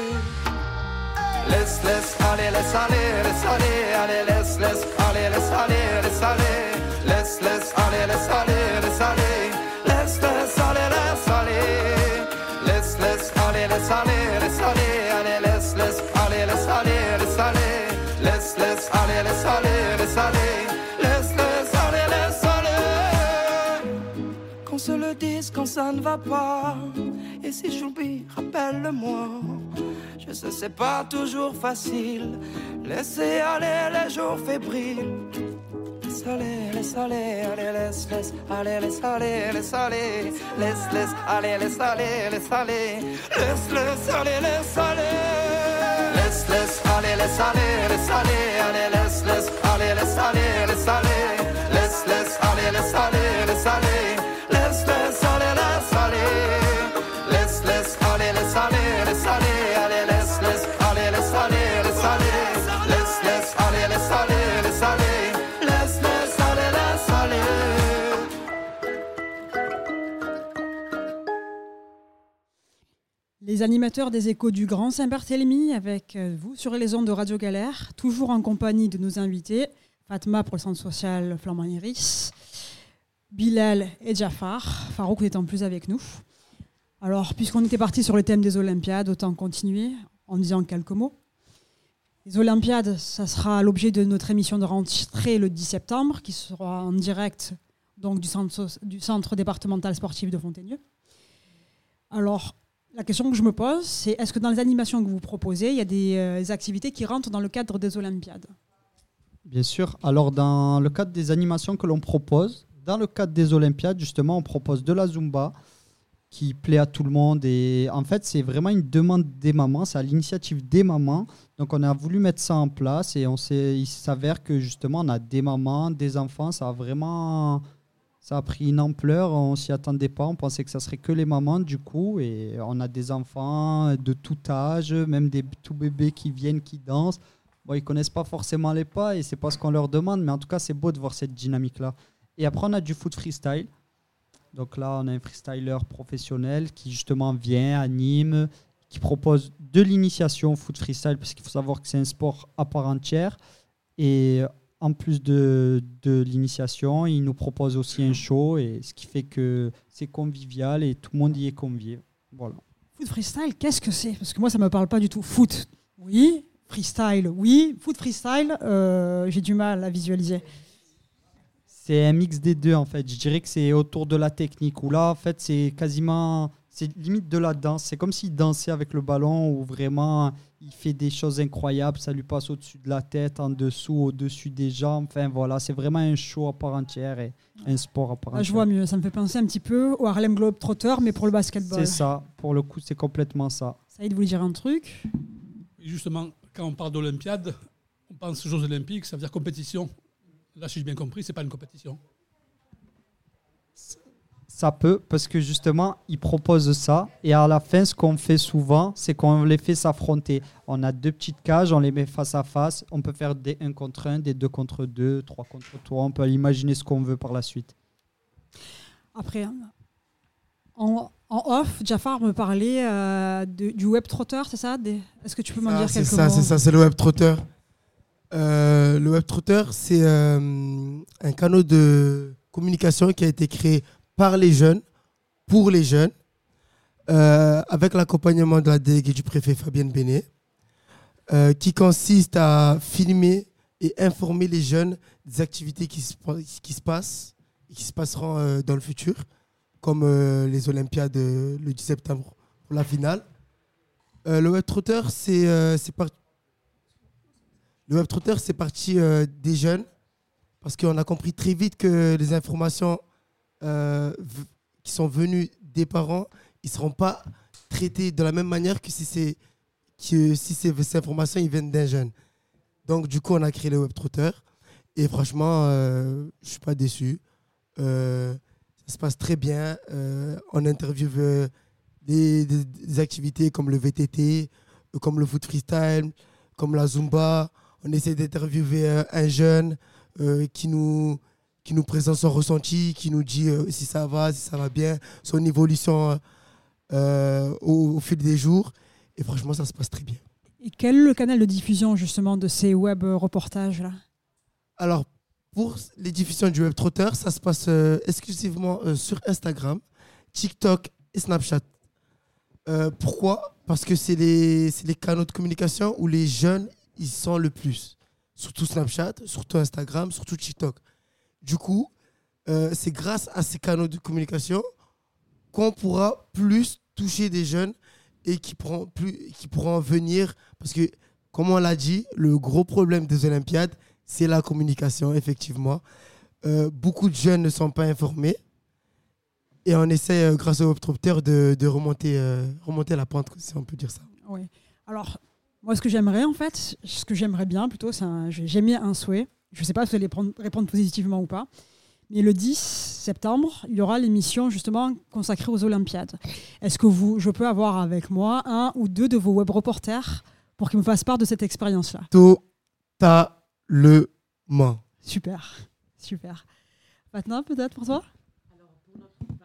[SPEAKER 15] Laisse, laisse aller, laisse aller, laisse aller. Allez, laisse, laisse aller, laisse aller, laisse aller. Laisse, laisse aller, laisse aller, laisse aller. Laisse, laisse aller, laisse aller. Laisse, laisse aller, laisse aller, laisse aller. Allez, laisse, laisse aller, laisse aller, laisse aller. Laisse, laisse aller, laisse aller, laisse aller. Laisse, laisse aller, laisse aller. Qu'on se le dise quand ça ne va pas. Et si j'oublie, rappelle-le-moi. Je sais, c'est pas toujours facile. Laissez aller les jours fébriles. Laisse aller, laisse aller, allez, laisse, laisse, allez, laisse aller, laisse aller. Laisse, laisse, allez, laisse aller, laisse aller. Laisse, laisse aller, laisse aller. Laisse, laisse, allez, laisse aller, laisse aller. Allez, laisse, laisse, allez, laisse aller, laisse aller. Laisse, laisse, allez, laisse aller, laisse aller. Laisse, laisse, allez, laisse aller. Laisse, laisse, allez, laisse aller, laisse aller.
[SPEAKER 1] Les animateurs des Échos du Grand Saint-Barthélemy avec vous sur les ondes de Radio Galère, toujours en compagnie de nos invités, Fatma pour le centre social Flamand Iris, Bilal et Jafar, Farouk n'étant plus avec nous. Alors, puisqu'on était parti sur le thème des Olympiades, autant continuer en disant quelques mots. Les Olympiades, ça sera l'objet de notre émission de rentrée le dix septembre, qui sera en direct donc, du, centre, du centre départemental sportif de Fontaigneux. Alors, la question que je me pose, c'est est-ce que dans les animations que vous proposez, il y a des euh, activités qui rentrent dans le cadre des Olympiades ?
[SPEAKER 4] Bien sûr. Alors, dans le cadre des animations que l'on propose, dans le cadre des Olympiades, justement, on propose de la Zumba, qui plaît à tout le monde. Et en fait, c'est vraiment une demande des mamans. C'est à l'initiative des mamans. Donc, on a voulu mettre ça en place. Et on s'est, il s'avère que, justement, on a des mamans, des enfants. Ça a vraiment... Ça a pris une ampleur. On ne s'y attendait pas. On pensait que ça serait que les mamans, du coup. Et on a des enfants de tout âge, même des tout bébés qui viennent, qui dansent. Bon, ils ne connaissent pas forcément les pas et ce n'est pas ce qu'on leur demande. Mais en tout cas, c'est beau de voir cette dynamique-là. Et après, on a du foot freestyle. Donc là, on a un freestyler professionnel qui justement vient, anime, qui propose de l'initiation au foot freestyle, parce qu'il faut savoir que c'est un sport à part entière. Et en plus de, de l'initiation, il nous propose aussi un show, et ce qui fait que c'est convivial et tout le monde y est convié. Voilà.
[SPEAKER 1] Foot freestyle, qu'est-ce que c'est ? Parce que moi, ça ne me parle pas du tout. Foot, oui. Freestyle, oui. Foot freestyle, euh, j'ai du mal à visualiser.
[SPEAKER 4] C'est un mix des deux, en fait. Je dirais que c'est autour de la technique, où là, en fait, c'est quasiment... C'est limite de la danse. C'est comme s'il dansait avec le ballon, où vraiment, il fait des choses incroyables. Ça lui passe au-dessus de la tête, en dessous, au-dessus des jambes. Enfin, voilà, c'est vraiment un show à part entière et un sport à part entière.
[SPEAKER 1] Ah, je vois mieux. Ça me fait penser un petit peu au Harlem Globetrotter, mais pour le basketball.
[SPEAKER 4] C'est ça. Pour le coup, c'est complètement ça.
[SPEAKER 1] Saïd voulait dire un truc.
[SPEAKER 6] Et justement, quand on parle d'Olympiade, on pense aux Jeux Olympiques, ça veut dire compétition. Là, si j'ai bien compris, ce n'est pas une compétition.
[SPEAKER 4] Ça peut, parce que justement, ils proposent ça. Et à la fin, ce qu'on fait souvent, c'est qu'on les fait s'affronter. On a deux petites cages, on les met face à face. On peut faire des un contre un, des deux contre deux, trois contre trois. On peut imaginer ce qu'on veut par la suite.
[SPEAKER 1] Après, en, en off, Jafar me parlait euh, de, du web trotter, c'est ça ? des... Est-ce que tu peux m'en
[SPEAKER 5] ah,
[SPEAKER 1] dire quelques
[SPEAKER 5] ça,
[SPEAKER 1] mots ?
[SPEAKER 5] C'est ça, c'est le web trotter. Euh, le web trotter, c'est euh, un canal de communication qui a été créé par les jeunes, pour les jeunes, euh, avec l'accompagnement de la déléguée du préfet Fabienne Bénet, euh, qui consiste à filmer et informer les jeunes des activités qui se, qui se passent et qui se passeront euh, dans le futur, comme euh, les Olympiades euh, le dix septembre pour la finale. Euh, le web trotter, c'est euh, c'est par... le web trotter, c'est parti euh, des jeunes, parce qu'on a compris très vite que les informations Euh, v- qui sont venus des parents, ils ne seront pas traités de la même manière que si, c'est, que si ces, ces informations ils viennent d'un jeune. Donc, du coup, on a créé le web trotter. Et franchement, euh, je ne suis pas déçu. Euh, ça se passe très bien. Euh, on interviewe euh, des, des, des activités comme le V T T, euh, comme le foot freestyle, comme la Zumba. On essaie d'interviewer euh, un jeune euh, qui nous... qui nous présente son ressenti, qui nous dit euh, si ça va, si ça va bien, son évolution euh, au, au fil des jours. Et franchement, ça se passe très bien.
[SPEAKER 1] Et quel est le canal de diffusion justement de ces web reportages-là ?
[SPEAKER 5] Alors, pour les diffusions du web trotter, ça se passe euh, exclusivement euh, sur Instagram, TikTok et Snapchat. Euh, pourquoi ? Parce que c'est les, c'est les canaux de communication où les jeunes ils sont le plus. Surtout Snapchat, surtout Instagram, surtout TikTok. Du coup, euh, c'est grâce à ces canaux de communication qu'on pourra plus toucher des jeunes et qui pourront, plus, qui pourront venir. Parce que, comme on l'a dit, le gros problème des Olympiades, c'est la communication, effectivement. Euh, beaucoup de jeunes ne sont pas informés. Et on essaie, euh, grâce au WebTropter, de, de remonter, euh, remonter la pente, si on peut dire ça.
[SPEAKER 1] Oui. Alors, moi, ce que j'aimerais, en fait, ce que j'aimerais bien plutôt, c'est un, j'ai mis un souhait. Je ne sais pas si vous allez prendre, répondre positivement ou pas. Mais le dix septembre, il y aura l'émission justement consacrée aux Olympiades. Est-ce que vous, je peux avoir avec moi un ou deux de vos web reporters pour qu'ils me fassent part de cette expérience-là ?
[SPEAKER 5] Totalement.
[SPEAKER 1] Super, super. Maintenant, peut-être pour toi ?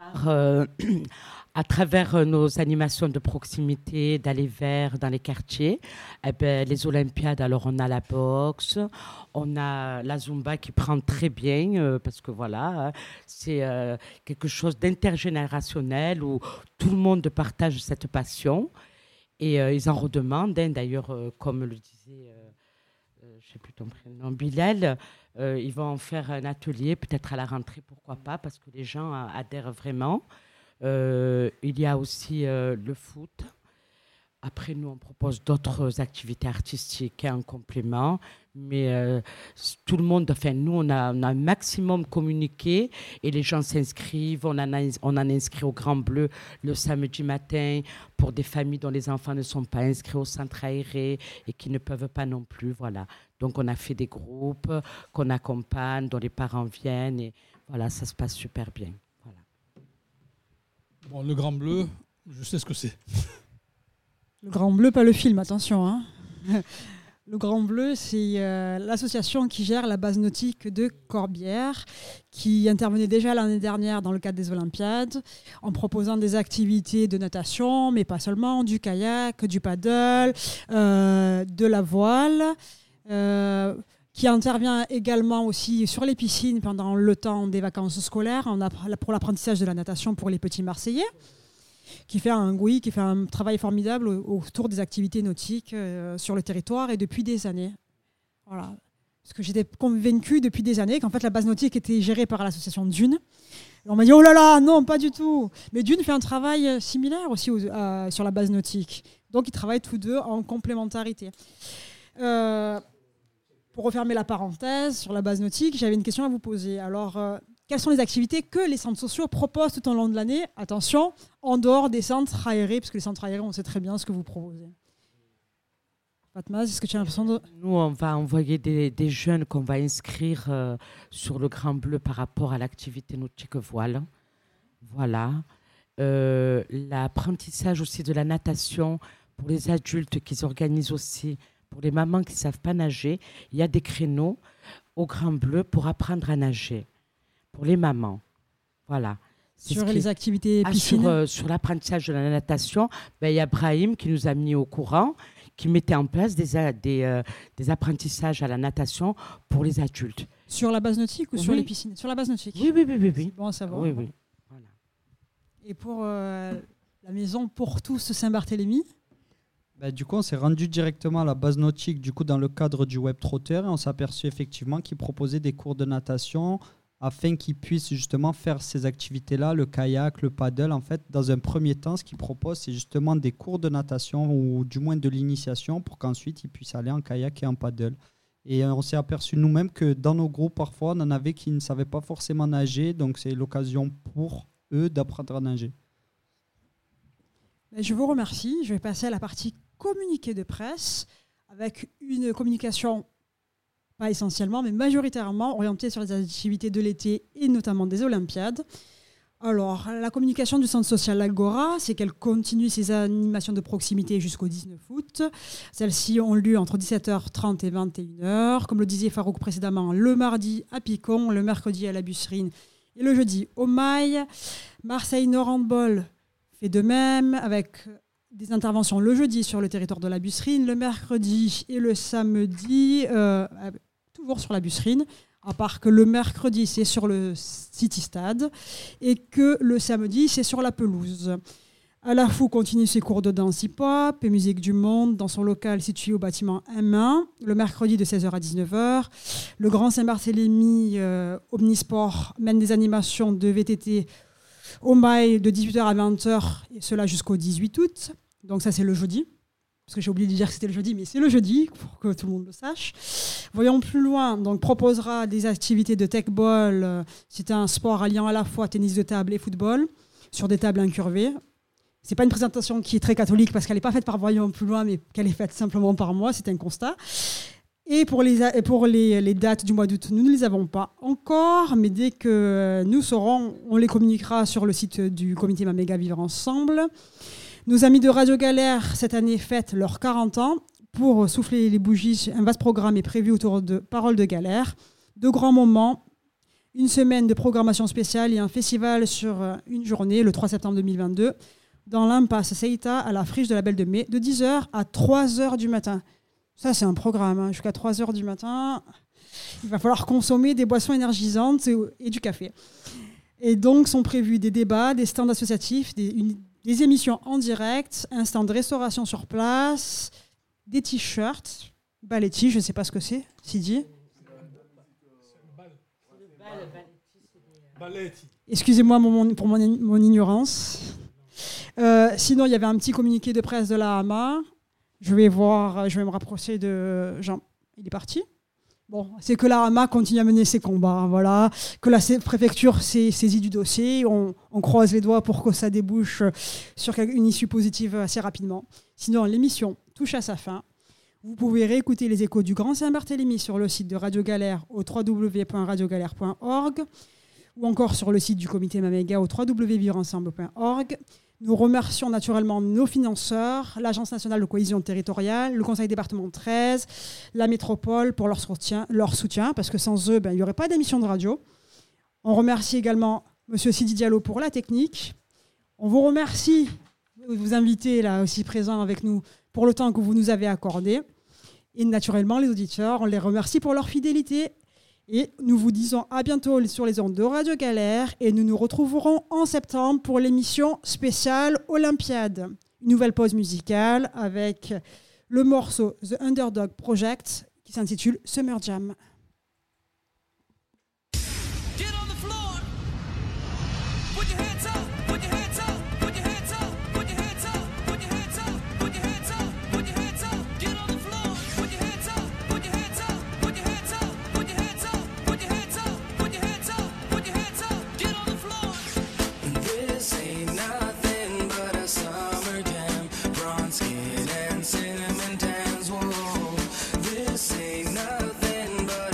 [SPEAKER 7] Euh, à travers euh, nos animations de proximité, d'aller vers dans les quartiers, eh ben, les Olympiades, alors on a la boxe, on a la Zumba qui prend très bien, euh, parce que voilà, hein, c'est euh, quelque chose d'intergénérationnel où tout le monde partage cette passion. Et euh, ils en redemandent, hein, d'ailleurs, euh, comme le disait, euh, euh, je ne sais plus ton prénom, Bilal, euh, ils vont en faire un atelier, peut-être à la rentrée, pourquoi pas, parce que les gens euh, adhèrent vraiment. Euh, il y a aussi euh, le foot. Après, nous, on propose d'autres activités artistiques hein, en complément. Mais euh, tout le monde, enfin, nous, on a, on a un maximum communiqué et les gens s'inscrivent. On en a, on en a inscrit au Grand Bleu le samedi matin pour des familles dont les enfants ne sont pas inscrits au centre aéré et qui ne peuvent pas non plus. Voilà. Donc, on a fait des groupes qu'on accompagne, dont les parents viennent. Et voilà, ça se passe super bien. Voilà.
[SPEAKER 6] Bon, le Grand Bleu, je sais ce que c'est.
[SPEAKER 1] Le Grand Bleu, pas le film, attention. Hein. Le Grand Bleu, c'est euh, l'association qui gère la base nautique de Corbière, qui intervenait déjà l'année dernière dans le cadre des Olympiades, en proposant des activités de natation, mais pas seulement, du kayak, du paddle, euh, de la voile, euh, qui intervient également aussi sur les piscines pendant le temps des vacances scolaires, en app- pour l'apprentissage de la natation pour les petits Marseillais. Qui fait, un, oui, qui fait un travail formidable autour des activités nautiques euh, sur le territoire et depuis des années. Voilà. Parce que j'étais convaincue depuis des années qu'en fait la base nautique était gérée par l'association Dune. Et on m'a dit oh là là, non, pas du tout. Mais Dune fait un travail similaire aussi aux, euh, sur la base nautique. Donc ils travaillent tous deux en complémentarité. Euh, pour refermer la parenthèse sur la base nautique, j'avais une question à vous poser. Alors, euh, quelles sont les activités que les centres sociaux proposent tout au long de l'année? Attention, en dehors des centres aérés, parce que les centres aérés, on sait très bien ce que vous proposez. Fatma, est-ce que tu as l'impression de...
[SPEAKER 7] Nous, on va envoyer des, des jeunes qu'on va inscrire euh, sur le Grand Bleu par rapport à l'activité nautique voile. Voilà. Euh, l'apprentissage aussi de la natation pour les adultes qu'ils organisent aussi. Pour les mamans qui ne savent pas nager, il y a des créneaux au Grand Bleu pour apprendre à nager. Pour les mamans. Voilà. C'est
[SPEAKER 1] sur
[SPEAKER 7] qui...
[SPEAKER 1] les activités piscines.
[SPEAKER 7] Ah, sur, euh, sur l'apprentissage de la natation, ben, il y a Brahim qui nous a mis au courant, qui mettait en place des, des, euh, des apprentissages à la natation pour les adultes.
[SPEAKER 1] Sur la base nautique ou
[SPEAKER 7] oui.
[SPEAKER 1] sur les piscines? Sur la base nautique.
[SPEAKER 7] Oui, oui, oui. oui, oui.
[SPEAKER 1] C'est bon à savoir.
[SPEAKER 7] Oui, oui. Voilà.
[SPEAKER 1] Et pour euh, la maison pour tous Saint-Barthélemy?
[SPEAKER 4] Bah, du coup, on s'est rendu directement à la base nautique du coup, dans le cadre du Web Trotter et on s'est aperçu effectivement qu'ils proposaient des cours de natation afin qu'ils puissent justement faire ces activités-là, le kayak, le paddle. En fait, dans un premier temps, ce qu'ils proposent, c'est justement des cours de natation ou du moins de l'initiation pour qu'ensuite ils puissent aller en kayak et en paddle. Et on s'est aperçu nous-mêmes que dans nos groupes, parfois, on en avait qui ne savaient pas forcément nager, donc c'est l'occasion pour eux d'apprendre à nager.
[SPEAKER 1] Je vous remercie. Je vais passer à la partie communiqué de presse avec une communication pas essentiellement, mais majoritairement orientée sur les activités de l'été et notamment des Olympiades. Alors, la communication du centre social L'Agora, c'est qu'elle continue ses animations de proximité jusqu'au dix-neuf août. Celles-ci ont lieu entre dix-sept heures trente et vingt et une heures. Comme le disait Farouk précédemment, le mardi à Picon, le mercredi à la Busserine et le jeudi au Mail. Marseille Nord Handball fait de même avec des interventions le jeudi sur le territoire de la Busserine, le mercredi et le samedi, euh, toujours sur la Busserine, à part que le mercredi, c'est sur le City Stade et que le samedi, c'est sur la pelouse. À la Fou continue ses cours de danse hip-hop et musique du monde dans son local situé au bâtiment M un, le mercredi de seize heures à dix-neuf heures. Le Grand Saint-Barthélemy euh, Omnisport mène des animations de V T T au Mail de dix-huit heures à vingt heures, et cela jusqu'au dix-huit août. Donc ça, c'est le jeudi. Parce que j'ai oublié de dire que c'était le jeudi, mais c'est le jeudi, pour que tout le monde le sache. Voyons plus loin. Donc, proposera des activités de tech-ball. C'est un sport alliant à la fois tennis de table et football, sur des tables incurvées. Ce n'est pas une présentation qui est très catholique, parce qu'elle n'est pas faite par Voyons plus loin, mais qu'elle est faite simplement par moi. C'est un constat. Et pour les, pour les, les dates du mois d'août, nous ne les avons pas encore, mais dès que nous saurons, on les communiquera sur le site du comité Maméga Vivre Ensemble. Nos amis de Radio Galère, cette année, fêtent leurs quarante ans. Pour souffler les bougies, un vaste programme est prévu autour de Paroles de Galère. De grands moments, une semaine de programmation spéciale et un festival sur une journée, le trois septembre deux mille vingt-deux, dans l'impasse Seita, à la friche de la Belle de Mai, de dix heures à trois heures du matin. Ça, c'est un programme. Hein. Jusqu'à trois heures du matin, il va falloir consommer des boissons énergisantes et, et du café. Et donc, sont prévus des débats, des stands associatifs, des, une, des émissions en direct, un stand de restauration sur place, des t-shirts, Baletti, je ne sais pas ce que c'est, Sidi. Excusez-moi mon, pour mon, mon ignorance. Euh, sinon, il y avait un petit communiqué de presse de la Hama. Je vais voir, je vais me rapprocher de Jean. Il est parti. Bon, c'est que la Hama continue à mener ses combats, voilà. Que la préfecture s'est saisie du dossier. On, on croise les doigts pour que ça débouche sur une issue positive assez rapidement. Sinon, l'émission touche à sa fin. Vous pouvez réécouter les échos du Grand Saint-Barthélemy sur le site de Radio Galère au w w w point radio galère point org ou encore sur le site du comité Maméga au w w w point vivre ensemble point org. Nous remercions naturellement nos financeurs, l'Agence nationale de cohésion territoriale, le Conseil département treize, la métropole pour leur soutien, leur soutien parce que sans eux, ben, il n'y aurait pas d'émission de radio. On remercie également M. Sidi Diallo pour la technique. On vous remercie, vous inviter là aussi présents avec nous, pour le temps que vous nous avez accordé. Et naturellement, les auditeurs, on les remercie pour leur fidélité. Et nous vous disons à bientôt sur les ondes de Radio Galère. Et nous nous retrouverons en septembre pour l'émission spéciale Olympiade. Une nouvelle pause musicale avec le morceau The Underdog Project qui s'intitule Summer Jam.
[SPEAKER 15] Skin and cinnamon tans, whoa. This ain't nothing but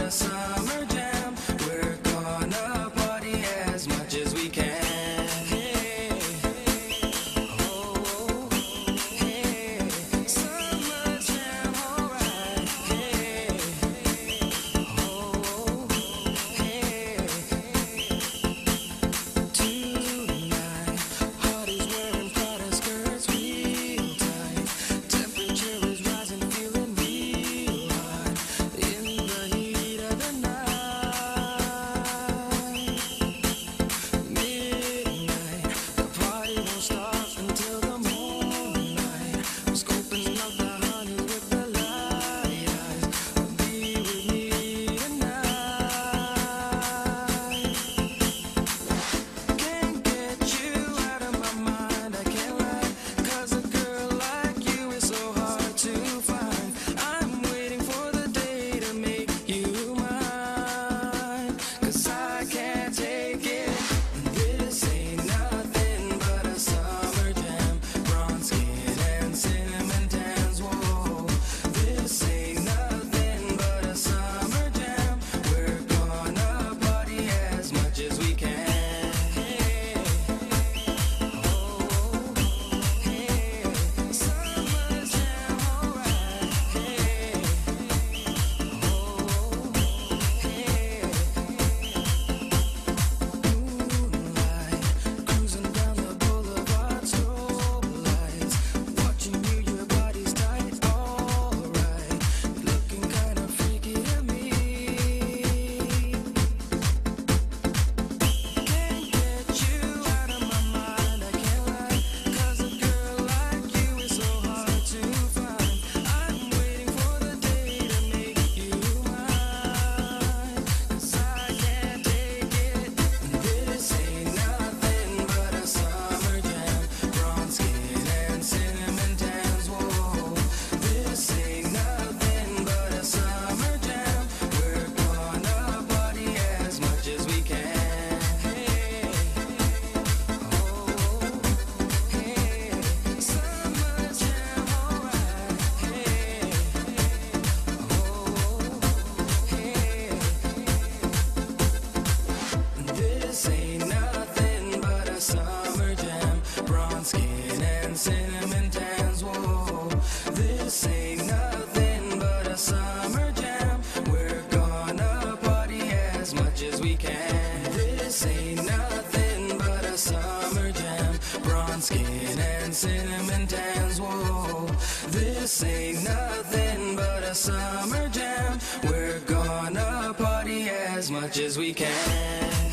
[SPEAKER 15] saffron skin and cinnamon tans. Whoa, this ain't nothing but a summer jam. We're gonna party as much as we can.